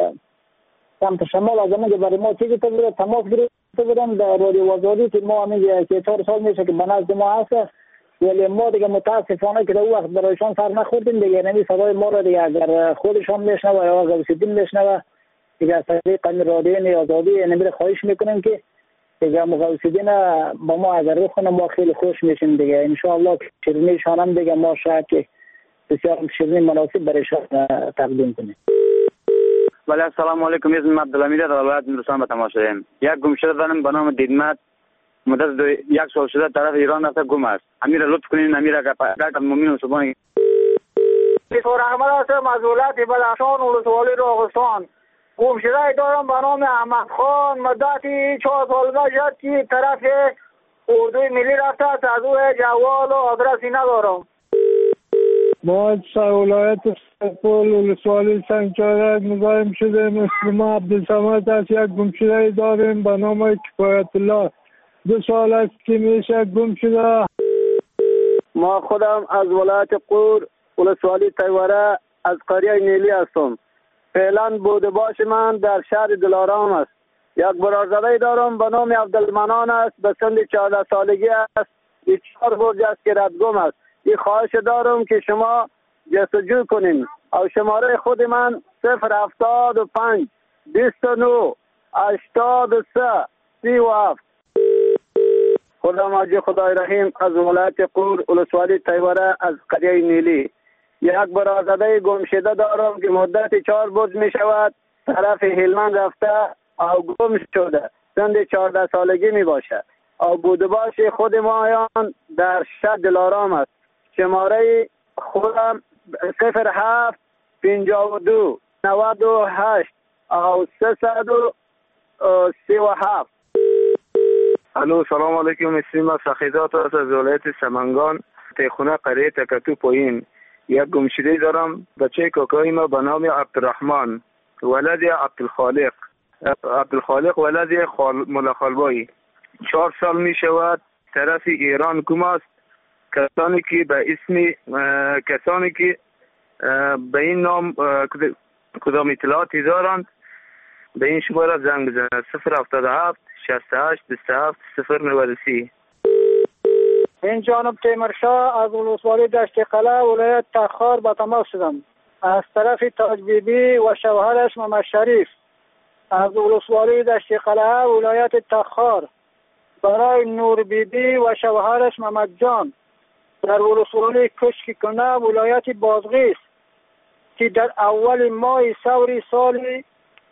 سمت شمال از همون که برای ما چیزی تماس گرفته بودن در رادیو آزادی که ما همین 4 سال میشه که به نزد ما هست، ولی ما دیگه متاسفانه که در اون وقت برایشان سر نخوردیم دیگه. نمی صدای ما را دیگه اگر خودشان میشنوه یا غوث الدین میشنوه دیگه از طریق رادیو آزادی نمیره خواهش میکنیم که دیگه غوث الدین با ما اگر بخونه ما خیلی خوش میشیم دیگه. ان شاء الله شیرینیشان هم دیگه ما شاید که بسیار شیرینی مناسب برایشان تقدیم کنیم. ولی السلام علیکم. اسمم عبدالحمید از ولایت نورستان به تماس دارم. یک گمشده دارم به نام دیدمت، مدت 1 سال شده طرف ایران رفته گم است. امیر لطف کنین امیر اگر مؤمن صبحانه. دکتر احمد هستم از ولایت بدخشان ولسوالی راغستان. گمشده دارم به نام احمد خان، مدتی 4 سال شد که طرف اردوی ملی رفته است. از او جوال و آدرسی ندارم. ما از ولایت سرپل ولسوالی سنگچارک مزاحم شده. مثل ما عبدالصمد است. یک گمشده داریم به نام کفایت الله، 2 سال است که میشه گم شده. ما خودم از ولایت قور ولسوالی تیوره از قریه نیلی هستم. فعلا بوده باش من در شهر دلارام است. یک برادرزاده دارم به نام عبدالمنان است، به سن 14 سالگی است. 4 برج است که ردگم است. این خواهش دارم که شما جستجو کنین. او شماره خود من 075 29 83 37. خدا ماجی خدای رحیم از ولایت قور ولسوالی تیوره از قریه نیلی. یک برادرزاده گمشده دارم که مدت 4 برج می شود طرف هلمند رفته او گم شده. سن 14 سالگی می باشد. او بودباش خود مایان در شهر دلارام است. شماره خودم 07 52 98 او 337. الو سلام علیکم. اسمم سخیزات است از ولایت سمنگان، تیخونه قریه تکتو پایین. یک گمشده دارم. بچه کاکای ما به نام عبدالرحمن ولد عبدالخالق ولد مولا خالبایی. 4 سال می شود طرف ایران گم است. کسانی که به این نام کدام اطلاعاتی دارند به این شماره زنگ بزنند 077 68 27 093. این جانب تیمرشاه از ولسوالی دشت قلعه ولایت تخار به تماس شدم. از طرف تاج بیبی و شوهرش محمد شریف از ولسوالی دشت قلعه ولایت تخار برای نور بیبی و شوهرش محمد جان در ولسوالی کشک کنه ولایت بازغیس که در اول ماه سوری سال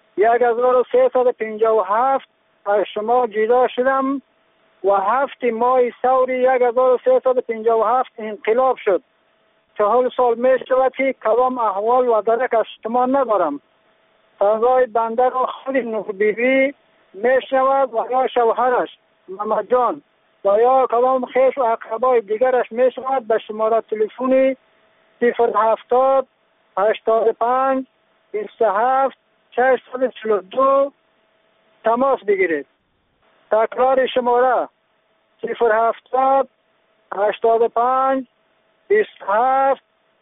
1357 از شما جدا شدم و 7 ماه سوری 1357 انقلاب شد. 4 سال می شود که کدام احوال و درک از شما ندارم. فضای بنده را خود نور بیبی می شود و یا شوهرش محمد جان و یا کدام خیش و اقربای دیگرش می شود به شماره تلفنی 070 85 27 642 تماس بگیرید. تکرار شماره 070 85 27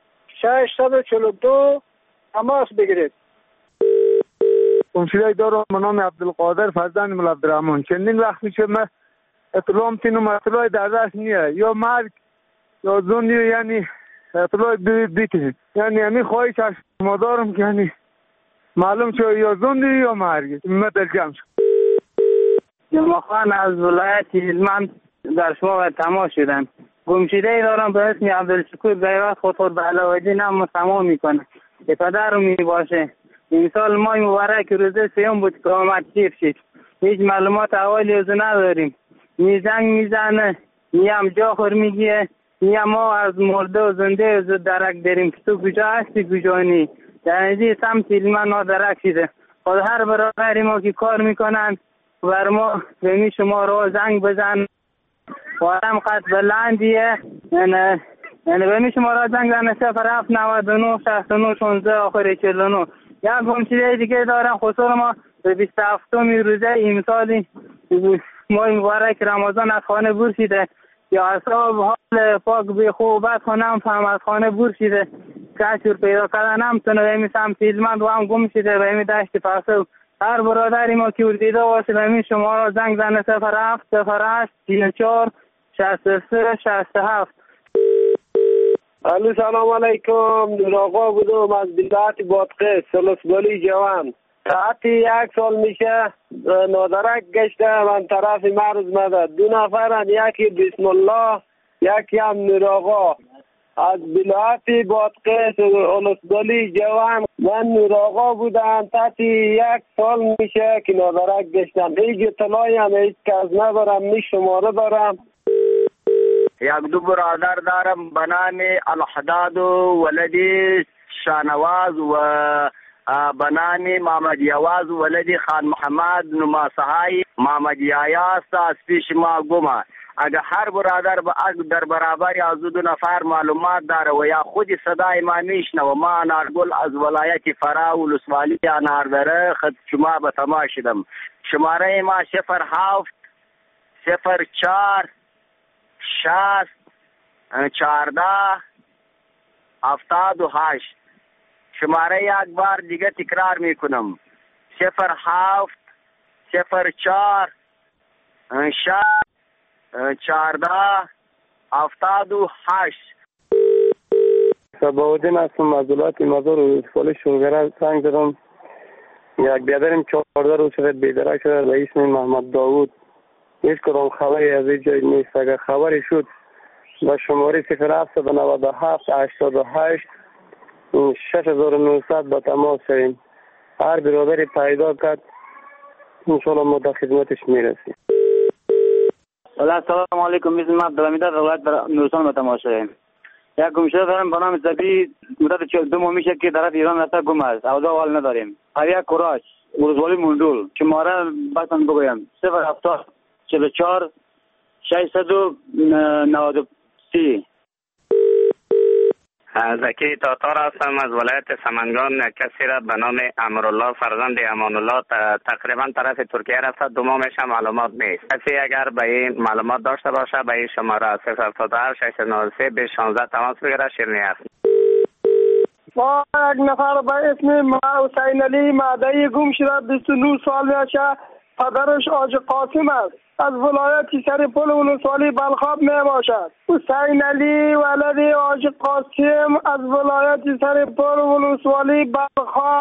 642 تماس بگیرید. گمشده دارم به نام عبدالقادر فرزند مولا عبدالرحمن. چندین وقت میشه من اطلاعم تینو اطلاع در دست نیه، یا مرگ یا زندگی، یعنی اطلاع بیتید. یعنی همین خواهش از شما دارم که یعنی معلوم شد یا زندگی یا مرگ. من دلجم شد. جمعخان از ولایت هلمند در شما تماس شدم. گمشده دارم به اسم عبدالشکور بیرات خطور به علاوالدین هم تمام میکنه که پدرم می باشه. این سال ماه مبارک روزه سیوم بود که آمد شیر شد. هیچ معلومات اولی از نداریم. نی زنگ میزنه، نی هم جا خور میگیه، نی هم ما از مرده و زنده از درک داریم که تو کجا هستی کجا نی. در اینجا سمت هلمند ها درک شده. خود هر برادری ما که کار میکنن بر ما به شما رو زنگ بزن وارم قد بلندیه یعنی به شما را زنگ زنه 07 99 69 16 آخر 49. یک گمشده دیگه دارم خصوصا ما به 27 روزه امسال ماه مبارک رمضان از خانه برشیده یا اصحاب حال پاک به خوبت خانم فهم از خانه برشیده کشور پیدا کردن هم تونه به امی سمت هلمند و هم گم شده به امی دشت پاسو. هر برادری ما که دیده باشه به امی شما را زنگ زنه 07 08 34 63 67. الو سلام علیکم. نور آقا بودم از ولایت بادغیس سلسبالی جوان. ساعت 1 سال میشه نادرک گشته من طرف مرز مده. 2 نفرن، یکی بسم الله یکی هم نور آقا از ولایت بادغیس سلسبالی جوان. من نور آقا بودم تحت 1 سال میشه که نادرک گشتم. هیچ اطلاعی هم هیچ کس ندارم، می شماره دارم. یک دو برادر دارم به نام الحداد و ولدی شانواز و به نام محمد یواز و ولدی خان محمد نماسهای محمد یایاست از پیش ما گمه. اگر هر برادر در برابر از 2 نفر معلومات داره و یا خود صدای ما میشنه و ما انارگل از ولایت فرا ولسوالی اناردره خد شما به تماس شدم. شماره ما 07 04 60 14 78. شماره یک بار دیگه تکرار میکنم 07 04 60 14 78. صباحالدین هستم از ولایت مزار و ولسوالی شونگره. زنگ زدم یک بیادرم 14 روز شده بیدرک شده به اسم محمد داوود. هیچ کدام خبری از این جای نیست. اگر خبری شد با شماره 0797 88 6900 با تماس شویم. هر برادری پیدا کرد انشاءالله ما در خدمتش میرسیم. السلام علیکم. من عبدالحمید از ولایت نورستان با تماس شویم. یک گمشده دارم به نام زبی مدت 42 ماه میشه که طرف ایران رفته گم است. اوضاع حال نداریم. هر یک کراش ولسوالی مندول شماره باتون بگویم 07 44 693. زکی تاتار هستم از ولایت سمنگان. کسی را به نام امرالله فرزند امانالله تقریبا طرف ترکیه رفته 2 ماه میشه معلومات نیست. کسی اگر به این معلومات داشته باشه به این شماره 078 693 216 تماس بگیره. شیرینی است. ما یک نفر به اسم حسین علی مادهی گم شده 29 سال میشه. پدرش آج قاسم است. از ولایت سرپل ولسوالی بلخاب می باشد. حسین علی ولد آج قاسم از ولایت سرپل ولسوالی بلخاب.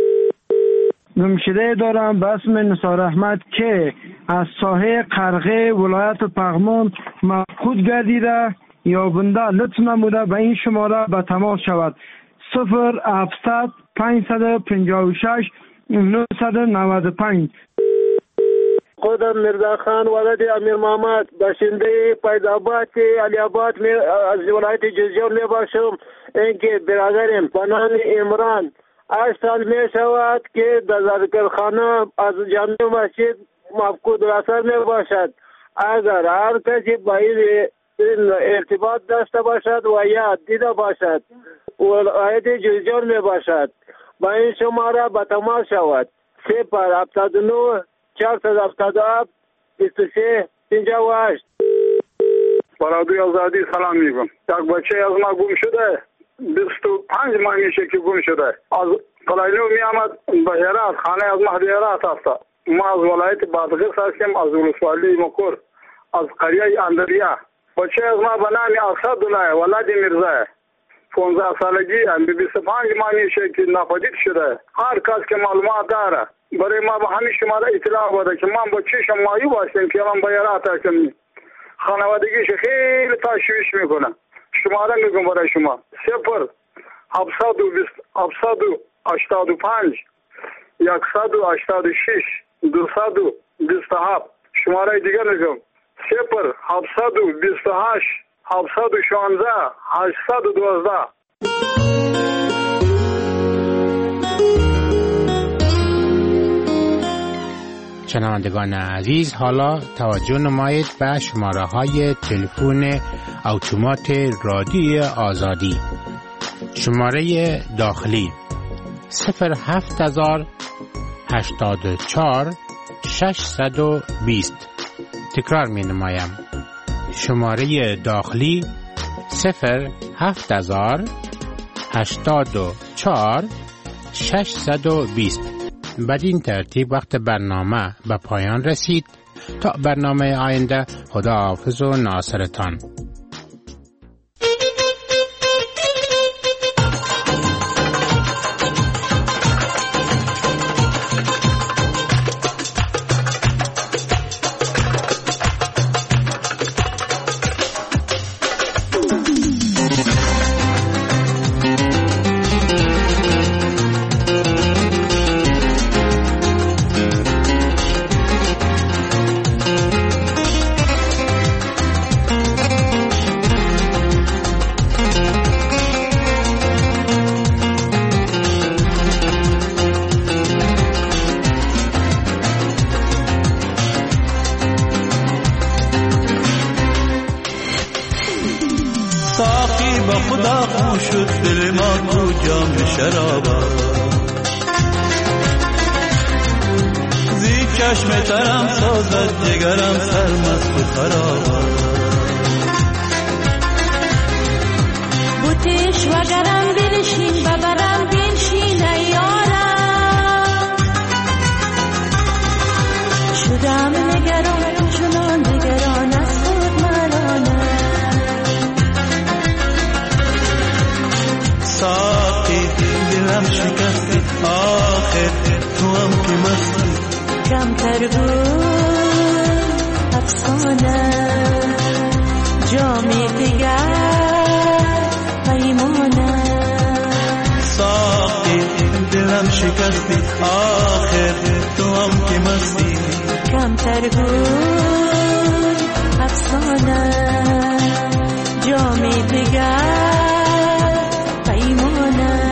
گمشده دارم به اسم نثار احمد که از ساحه قرغه ولایت پغمان مفقود گردیده یا بنده لطف نموده به این شماره به تماس شود 0700 556 995. خودم مرزا خان ولد امیر محمد باشنده فیض‌آباد علی آباد از ولایت جوزجان می باشم. اینکه برادرم به نام عمران 8 سال می شود که در ذکرخانه از جامع مسجد مفقود الاثر می باشد. اگر هر کسی با این ارتباط داشته باشد و یا دیده باشد ولایت جوزجان می باشد. با این شماره به تماس شود 079 477 23 58. برادوی آزادی سلام میگم. یک بچه از ما گم شده، 25 ماه میشه که گم شده. از قلایلو می آمد به هرات، خانه از مهدی هرات است. ما از ولایت بادغیس هستیم، از ولسوالی مکور، از قریه اندریا. بچه از ما به نام اسدالله ولد میرزا 15 سالگی، 25 ماه میشه که ناپدید شده. هر کس که معلومات داره برای ما به همین شماره اطلاع بده که ما بچه‌ش مایوب هستیم که من به هرات هستم. خانوادگیش خیلی تشویش میکنه. شماره میگم برای شما 0-785 186 227. شماره دیگه میگم 0-728 716 812. شنوندگان عزیز، حالا توجه نمایید به شماره های تلفن اتومات رادیوی آزادی. شماره داخلی 07084 620. تکرار می نمایم. شماره داخلی 07084 620. بدین ترتیب وقت برنامه به پایان رسید. تا برنامه آینده، خداحافظ و ناصرتان. چشم ترم سازد جگرم سرمست و خراب بوتش وگرم بنشین ببرم بنشین ایارم شدم نگران چنان نگران از خود مرانم ساقی دلم شکستی آخر تو هم که مستی کم ترگون افسانه جامی دیگر پیمانه ساقی دلم شکستی آخر تو هم که مستی کم ترگون افسانه جامی دیگر پیمانه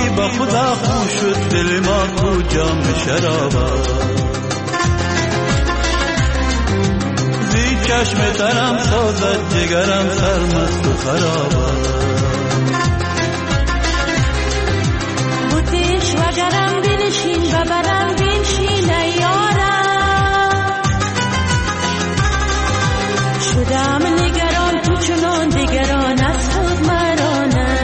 با خدا خو شد دل ما کو جام شرابا زی چشم ترم سازد جگرم سرمست و خرابا بودش وگرم بنشین ببرم بنشین ایارم شدم نگران تو چنان دیگران از خود مرانم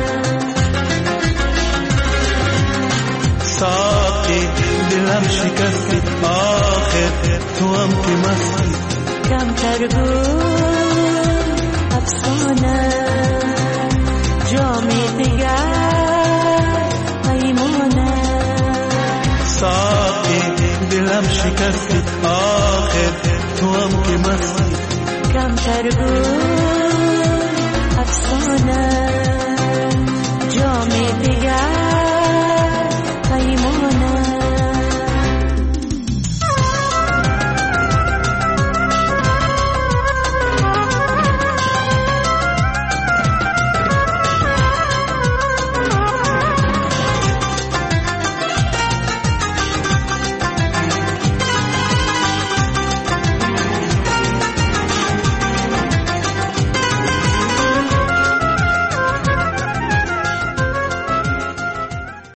ساقی دلم شکستی آخر تو هم که مستی کمتر بود افسانه جام دیگر پیمانه ساقی دلم شکستی آخر تو هم که مستی کمتر بود افسانه جام دیگر